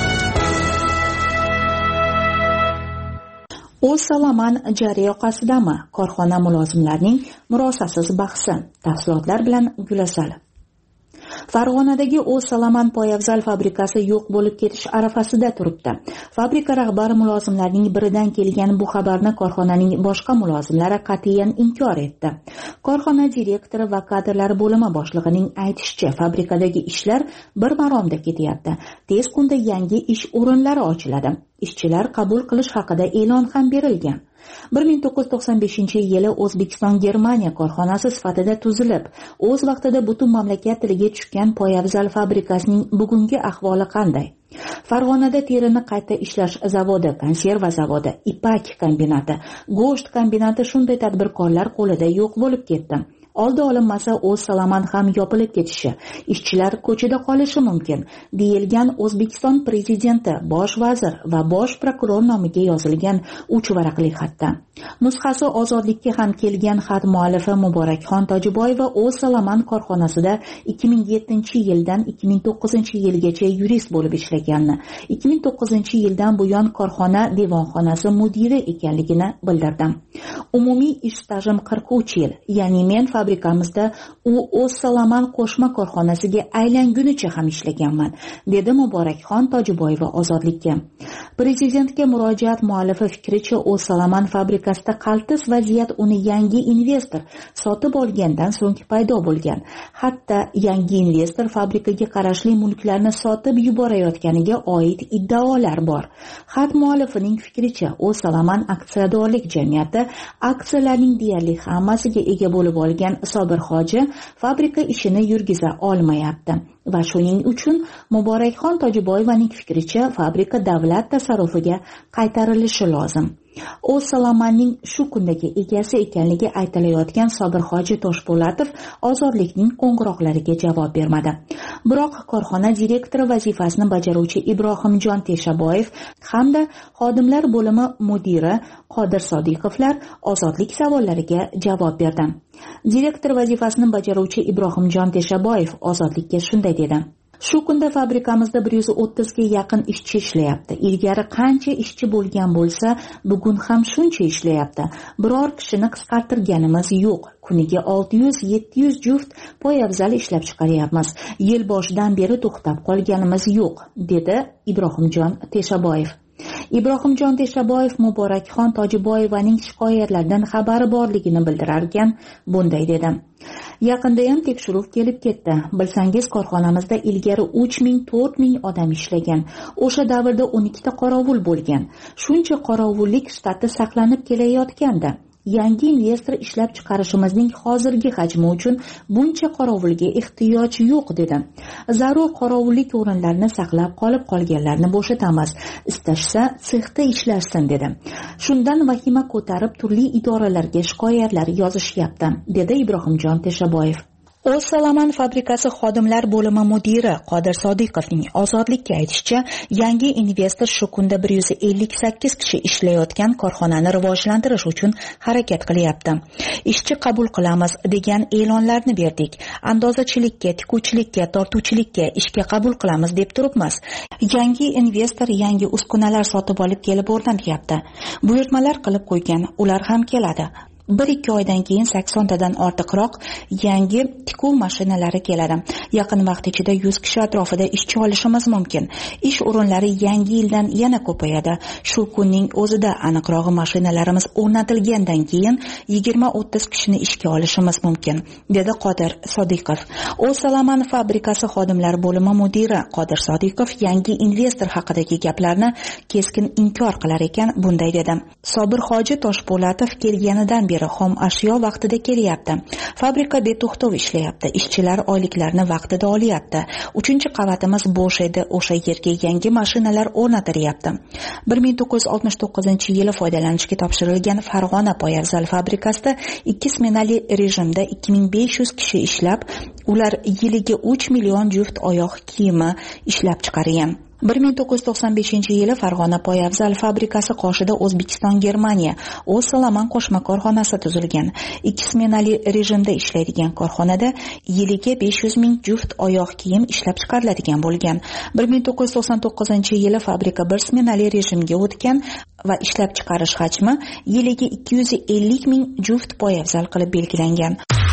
O'z Salaman jari yoqasidami? Korxona mulozimlarining murosasiz bahsi. Tafsilotlar bilan Gulasal. Farg'onadagi O'z Salaman poyabzal fabrikasi yo'q bo'lib ketish arafasida turibdi. Fabrika rahbari mulozimlarining biridan kelgan bu xabarni korxonaning boshqa mulozimlari qat'iyan inkor etdi. Korxona direktori va kadrlar bo'limi boshlig'ining aytishicha, fabrikadagi ishlar bir maromda ketyapti. Tez kunda yangi ish o'rinlari ochiladi. Ishchilar qabul qilish haqida e'lon ham berilgan. bir ming to'qqiz yuz to'qson beshinchi yili O'zbekiston Germaniya korxonasi sifatida tuzilib, o'z vaqtida butun mamlakat tiliga tushgan poyabzal fabrikasining bugungi ahvoli qanday? Farg'onada terini qayta ishlash zavodi, konserva zavodi, ipak kombinati, go'sht kombinati shunday tadbirkorlar qo'lida yo'q bo'lib ketdi. Oldi olinmasa O'z Salaman ham yopilib ketishi, ishchilar ko'chada qolishi mumkin, deyilgan O'zbekiston prezidenti, bosh vazir va bosh prokuror nomiga yozilgan uch varaqli xatda. Nusxasi Ozodlikka ham kelgan xat muallifi Muborakxon Tojiboyeva O'z Salaman korxonasida ikki ming yettinchi yildan ikki ming to'qqizinchi yilgacha yurist bo'lib ishlaganini, ikki ming to'qqizinchi yildan buyon korxona devonxonasi mudiri ekanligini bildirdi. Umumiy ish stajim qirq uch yil, ya'ni men fabrikamizda u O'z Salaman qo'shma korxonasiga aylangunicha ham ishlaganman, dedi Muborakxon Tojiboyeva Ozodlikka. Prezidentga murojaat muallifi fikricha, O'zsalaman fabrikasida qaltis vaziyat uni yangi investor sotib olgandan so'ng paydo bo'lgan. Hatto yangi investor fabrikaga qarashli mulklarni sotib yuborayotganiga oid iddaolar bor. Xat muallifining fikricha, O'zsalaman aksiyadorlik jamiyati aksiyalarning deyarli hammasiga ega bo'lib olgan Sobir Hoji fabrika ishini yurgiza olmayapti. Va shuning uchun Muborakxon Tojiboyevaning fikricha, fabrika davlat tasarrufiga qaytarilishi lozim. O'zsalamanning shu kundagi egasi ekanligi aytilayotgan Sobir Hoji Toshpo'latov ozodlikning qo'ng'iroqlariga javob bermadi. Biroq korxona direktori vazifasini bajaruvchi Ibrohimjon Teshaboyev hamda xodimlar bo'limi mudiri Qodir Sodiqovlar ozodlik savollariga javob berdi. Direktor vazifasini bajaruvchi Ibrohimjon Teshaboyev ozodlikka shunday dedi: Shu kunda fabrikamizda bir yuz o'ttizga yaqin ishchi ishlayapti. Ilgari qancha ishchi bo'lgan bo'lsa, bugun ham shuncha ishlayapti. Biror kishini qisqartirganimiz yo'q. Kuniga olti yuz yetti yuz juft poyabzal ishlab chiqaryapmiz. Yil boshidan beri to'xtab qolganimiz yo'q, dedi Ibrohimjon Teshaboyev. Ibrohimjon Teshaboyev Muborakxon Tojiboyevaning shikoyatlaridan xabari borligini bildirarkan, bunday dedi: Yaqinda ham tekshiruv kelib ketdi. Bilsangiz, korxonamizda ilgari uch ming to'rt ming odam ishlagan. O'sha davrda o'n ikkita qorovul bo'lgan. Shuncha qorovullik shtati saqlanib kelayotgandi. Yangi investor ishlab chiqarishimizning hozirgi hajmi uchun buncha qorovulga ehtiyoj yo'q, dedi. Zarur qorovullik o'rinlarini saqlab qolib qolganlarni bo'shatamiz. Istashsa sexda ishlashsin, dedi. Shundan vahima ko'tarib turli idoralarga shikoyatlar yozishyapti, dedi Ibrohimjon Teshaboyev. O'zsalaman fabrikasi xodimlar bo'limi mudiri Qodir Sodiqovning ozodlikka aytishicha, yangi investor shu kunda bir yuz ellik sakkiz kishi ishlayotgan korxonani rivojlantirish uchun harakat qilyapti. Ishchi qabul qilamiz degan e'lonlarni berdik. Andozachilikka, tikuvchilikka, tortuvchilikka ishga qabul qilamiz deb turibmiz. Yangi investor yangi uskunalar sotib olib kelib o'rnatyapti. Buyurtmalar qilib qo'ygan, ular ham keladi. bir ikki oydan keyin saksontadan ortiqroq yangi tikuv mashinalari keladi. Yaqin vaqt ichida yuz kishi atrofida ishchi olishimiz mumkin. Ish o'rinlari yangi yildan yana ko'payadi. Shu kunning o'zida aniqrog'i mashinalarimiz o'rnatilgandan keyin yigirma o'ttiz kishini ishga olishimiz mumkin, dedi Qodir Sodiqov. O'zsalaman fabrikasi xodimlar bo'limi mudiri Qodir Sodiqov yangi investor haqidagi gaplarni keskin inkor qilar ekan, bunday dedi: Sobir Hoji Toshpo'latov kelganidan beri xom ashyo vaqtida kelyapti. Fabrika beto'xtov ishlayapti. Ishchilar oyliklarini vaqtida olyapti. uchinchi qavatimiz bo'sh edi. O'sha yerga yangi mashinalar o'rnatilyapti. bir ming to'qqiz yuz oltmish to'qqizinchi yili foydalanishga topshirilgan Farg'ona poyabzal fabrikasida ikki smenali rejimda ikki ming besh yuz kishi ishlab, ular yiliga uch million juft oyoq kiyimi ishlab chiqargan. bir ming to'qqiz yuz to'qson beshinchi yili Farg'ona poyabzal fabrikasi qoshida O'zbekiston Germaniya O'zsalaman qo'shma korxonasi tuzilgan. Ikki smenali rejimda ishlaydigan korxonada yiliga besh yuz ming juft oyoq kiyim ishlab chiqariladigan bo'lgan. bir ming to'qqiz yuz to'qson to'qqizinchi yili fabrika bir smenali rejimga o'tgan va ishlab chiqarish hajmi yiliga ikki yuz ellik ming juft poyabzal qilib belgilangan.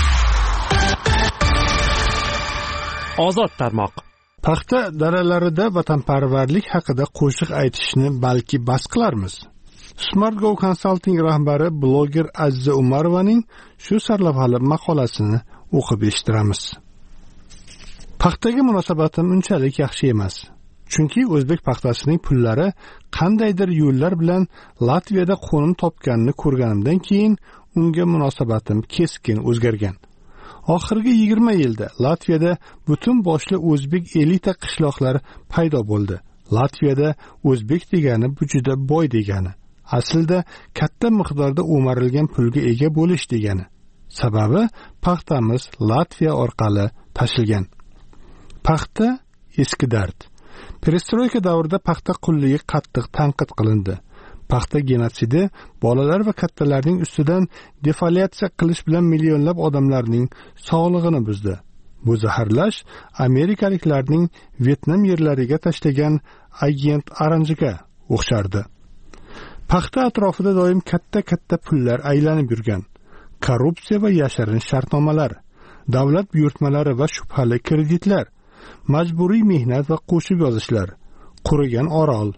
Ozod tarmoq. Paxta dalalarida vatanparvarlik haqida qo'shiq aytishni balki bas qilarmiz. Smart Go Consulting rahbari bloger Aziza Umarovaning shu sarlavhali maqolasini o'qib eshittiramiz. Paxtaga munosabatim unchalik yaxshi emas. Chunki o'zbek paxtasining pullari qandaydir yo'llar bilan Latviyada qo'nim topganini ko'rganimdan keyin unga munosabatim keskin o'zgargan. Oxirgi yigirma yilda Latviyada butun boshli o'zbek elita qishloqlari paydo bo'ldi. Latviyada o'zbek degani bu juda boy degani. Aslida katta miqdorda o'marilgan pulga ega bo'lish degani. Sababi paxtamiz Latviya orqali tashilgan. Paxta eski dard. Perestroyka davrida paxta qulligi qattiq tanqid qilindi. Paxta genotsidi bolalar va kattalarning ustidan defoliatsiya qilish bilan millionlab odamlarning sog'lig'ini buzdi. Bu zaharlash amerikaliklarning Vyetnam yerlariga tashlagan agent Orange'ga o'xshardi. Paxta atrofida doim katta-katta pullar aylanib yurgan. Korrupsiya va yashirin shartnomalar, davlat buyurtmalari va shubhali kreditlar, majburiy mehnat va qo'shib yozishlar, qurigan orol,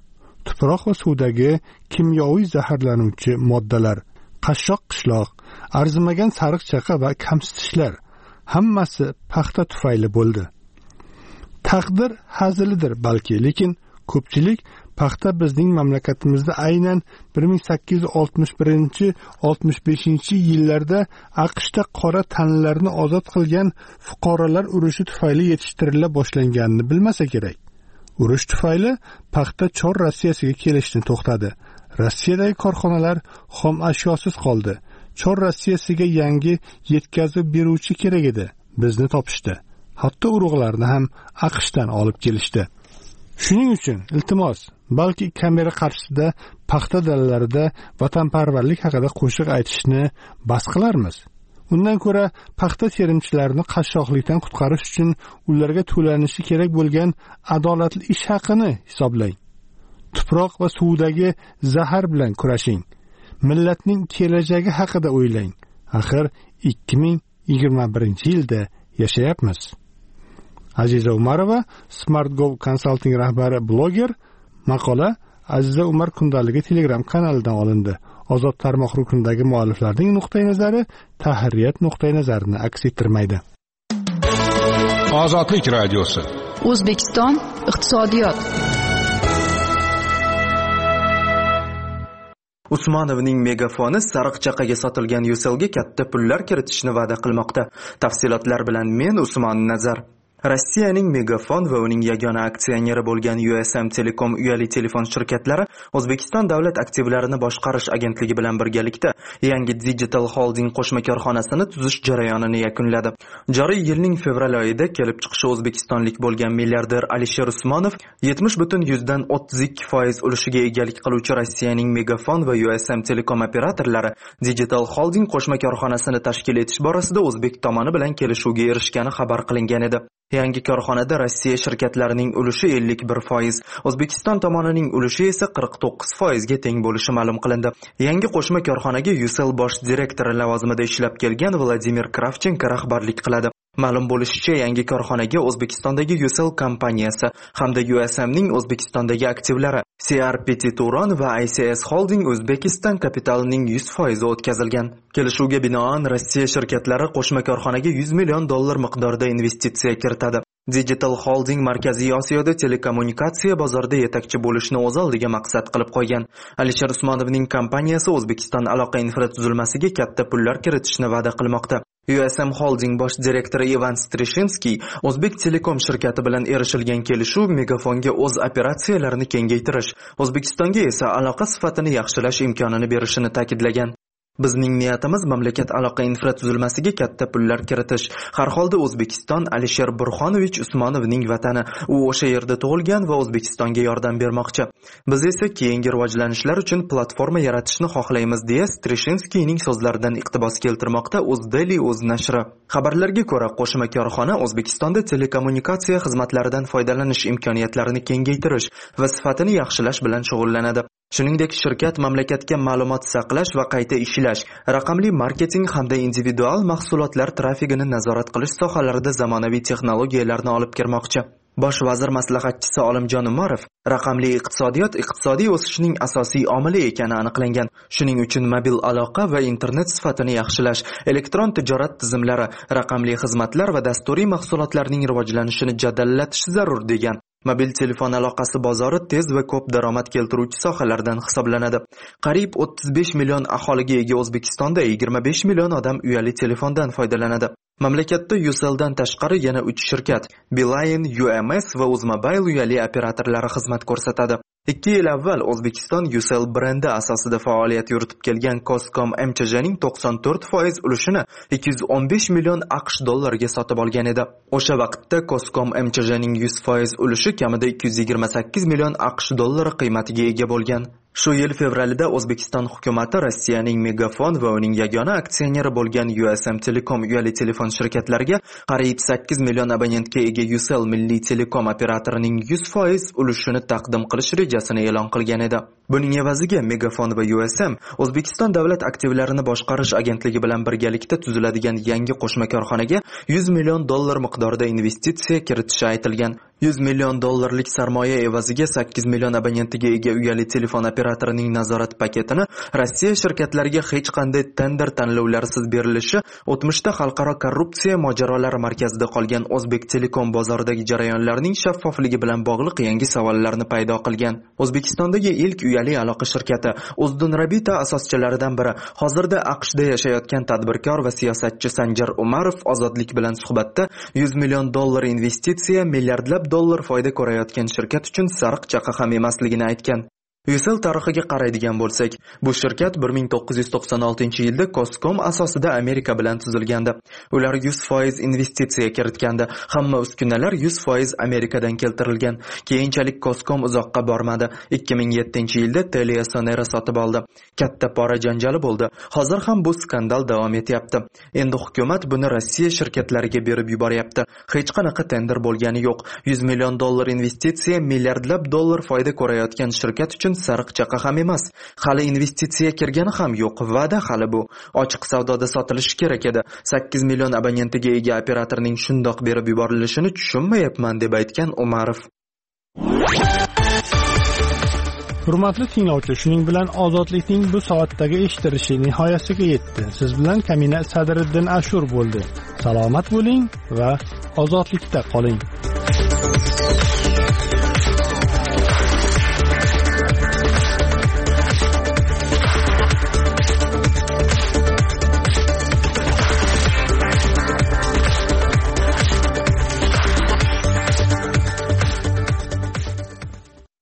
tuproq va suvdagi kimyoviy zaharlanuvchi moddalar, qashshoq qishloq, arzimagan sariq chaqa va kamsitishlar hammasi paxta tufayli bo'ldi. Taqdir hazilidir balki, lekin ko'pchilik paxta bizning mamlakatimizda aynan bir ming sakkiz yuz oltmish birinchi oltmish beshinchi yillarda AQShda qora tanlarni ozod qilgan fuqarolar urushi tufayli yetishtirila boshlanganini bilmasa kerak. Urush tufayli paxta Chor Rossiyasiga kelishni to'xtadi. Rossiyadagi korxonalar xom ashyosiz qoldi. Chor Rossiyasiga yangi yetkazib beruvchi kerak edi. Bizni topishdi. Hatto urug'larni ham AQShdan olib kelishdi. Shuning uchun iltimos, balki kamera qarshisida paxta dalalarida vatanparvarlik haqida qo'shiq aytishni bas qilarmiz. Undan ko'ra paxta terimchilarini qashshoqlikdan qutqarish uchun ularga to'lanishi kerak bo'lgan adolatli ish haqini hisoblang. Tuproq va suvdagi zahar bilan kurashing. Millatning kelajagi haqida o'ylang. Axir ikki ming yigirma birinchi yilda yashayapmiz. Aziza Umarova, SmartGo Consulting rahbari, bloger. Maqola Aziza Umar kundaligi Telegram kanalidan olindi. Ozod tarmoq ruknidagi mualliflarning nuqtai nazari tahririyat nuqtai nazarini aks ettirmaydi. Ozodlik radiosi. O'zbekiston iqtisodiyot. Usmonovning megafoni sariq chaqaga sotilgan Ucellga katta pullar kiritishni va'da qilmoqda. Tafsilotlar bilan men Usmon Nazar. Rossiyaning Megafon va uning yagona aksioneri bo'lgan U S M Telecom uyali telefon shirkatlari O'zbekiston davlat aktivlarini boshqarish agentligi bilan birgalikda yangi Digital Holding qo'shma korxonasini tuzish jarayonini yakunladi. Joriy yilning fevral oyida kelib chiqishi o'zbekistonlik bo'lgan milliarder Alisher Usmonov yetmish butun yuzdan o'ttiz ikki foiz ulushiga egalik qiluvchi Rossiyaning Megafon va U S M Telecom operatorlari Digital Holding qo'shma korxonasini tashkil etish borasida o'zbek tomoni bilan kelishuvga erishgani xabar qilingan edi. Yangi korxonada Rossiya shirkatlarining ulushi ellik bir foiz, O'zbekiston tomonining ulushi esa qirq to'qqiz foizga teng bo'lishi ma'lum qilindi. Yangi qo'shma korxonaga Ucell bosh direktori lavozimida ishlab kelgan Vladimir Kravchenko rahbarlik qiladi. Ma'lum bo'lishicha, yangi korxonaga O'zbekistondagi Ucell kompaniyasi hamda U S M'ning O'zbekistondagi aktivlari C R P T Turon va I C S Holding O'zbekiston kapitalining yuz foizi o'tkazilgan. Kelishuvga binoan Rossiya shirkatlari qo'shma korxonaga yuz million dollar miqdorida investitsiya kiritadi. Digital Holding Markaziy Osiyoda telekommunikatsiya bozorida yetakchi bo'lishni o'z oldiga maqsad qilib qo'ygan. Alisher Usmonovning kompaniyasi O'zbekiston aloqa infratuzilmasiga katta pullar kiritishni va'da qilmoqda. U S M Holding bosh direktori Ivan Strishinsky O'zbek Telekom shirkati bilan erishilgan kelishuv Megafonga o'z operatsiyalarini kengaytirish, O'zbekistonga esa aloqa sifatini yaxshilash imkonini berishini ta'kidlagan. Bizning niyatimiz mamlakat aloqa infratuzilmasiga katta pullar kiritish. Har holda O'zbekiston Alisher Burxonovich Usmonovning vatani. U o'sha yerda tug'ilgan va O'zbekistonga yordam bermoqchi. Biz esa keyingi rivojlanishlar uchun platforma yaratishni xohlaymiz, deya Strishinskyning so'zlaridan iqtibos keltirmoqda O'zDaily o'z nashri. Xabarlarga ko'ra, qo'shma korxona O'zbekistonda telekommunikatsiya xizmatlaridan foydalanish imkoniyatlarini kengaytirish va sifatini yaxshilash bilan shug'ullanadi. Shuningdek, shirkat mamlakatga ma'lumot saqlash va qayta ishlash, raqamli marketing hamda individual mahsulotlar trafigini nazorat qilish sohalarida zamonaviy texnologiyalarni olib kirmoqchi. Bosh vazir maslahatchisi Olimjon Umarov, raqamli iqtisodiyot iqtisodiy o'sishning asosiy omili ekani aniqlangan. Shuning uchun mobil aloqa va internet sifatini yaxshilash, elektron tijorat tizimlari, raqamli xizmatlar va dasturiy mahsulotlarning rivojlanishini jadallatish zarur degan. Mobil telefon aloqasi bozori tez va ko'p daromad keltiruvchi sohalardan hisoblanadi. Qariyb o'ttiz besh million aholiga ega O'zbekistonda yigirma besh million odam uyali telefondan foydalanadi. Mamlakatda Ucelldan tashqari yana uch shirkat, Beeline, U M S va UzMobile uyali operatorlari xizmat ko'rsatadi. ikki yil avval O'zbekiston Ucell brendi asosida faoliyat yuritib kelgan Coscom M C J'ning to'qson to'rt foiz ulushini ikki yuz o'n besh million AQSh dollariga sotib olgan edi. O'sha vaqtda Coscom M C J'ning yuz foiz ulushi kamida ikki yuz yigirma sakkiz million AQSh dollari qiymatiga ega bo'lgan. Shu yil fevralida O'zbekiston hukumati Rossiyaning Megafon va uning yagona aksioneri bo'lgan U S M Telecom uyali telefon shirkatlariga qariyb sakkiz million abonentga ega Ucell milliy telekom operatorining yuz foiz ulushini taqdim qilish rejasini e'lon qilgan edi. Buning evaziga Megafon va U S M O'zbekiston davlat aktivlarini boshqarish agentligi bilan birgalikda tuziladigan yangi qo'shma korxonaga yuz million dollar miqdorida investitsiya kiritishi aytilgan. yuz million dollarlik sarmoya evaziga sakkiz million abonentiga ega uyali telefon operatorining nazorat paketini Rossiya shirkatlariga hech qanday tender tanlovlarsiz berilishi o'tmishda xalqaro korrupsiya mojarolari markazida qolgan O'zbek Telekom bozoridagi jarayonlarning shaffofligi bilan bog'liq yangi savollarni paydo qilgan. O'zbekistondagi ilk uyali aloqa shirkati Uzdunrabita asoschilaridan biri, hozirda AQShda yashayotgan tadbirkor va siyosatchi Sanjar Umarov Ozodlik bilan suhbatda yuz million dollar investitsiya, milliardlab dollar foyda ko'rayotgan shirkat uchun sariq chaqa ham emasligini aytgan. Ucell tarixiga qaraydigan bo'lsak, bu shirkat bir ming to'qqiz yuz to'qson oltinchi yilda Coscom asosida Amerika bilan tuzilgandi. Ular yuz foiz investitsiya kiritgandi. Hamma uskunalar yuz foiz Amerikadan keltirilgan. Keyinchalik Coscom uzoqqa bormadi. ikki ming yettinchi yilda TeliaSonera sotib oldi. Katta pora janjali bo'ldi. Hozir ham bu skandal davom etyapti. Endi hukumat buni Rossiya shirkatlariga berib yuboryapti. Hech qanaqa tender bo'lgani yo'q. yuz million dollar investitsiya, milliardlab dollar foyda ko'rayotgan shirkat uchun sariq chaqa ham emas. Hali investitsiya kirgani ham yo'q. Va'da hali bu. Ochiq savdoda sotilishi kerak edi. sakkiz million abonentiga ega operatorning shundoq berib yuborilishini tushunmayapman deb aytgan Umarov. Hurmatli tinglovchi, shuning bilan ozodlikning bu soatdagi eshittirishi nihoyasiga yetdi. Siz bilan Kamina Sadriddin Ashur bo'ldi. Salomat bo'ling va ozodlikda qoling.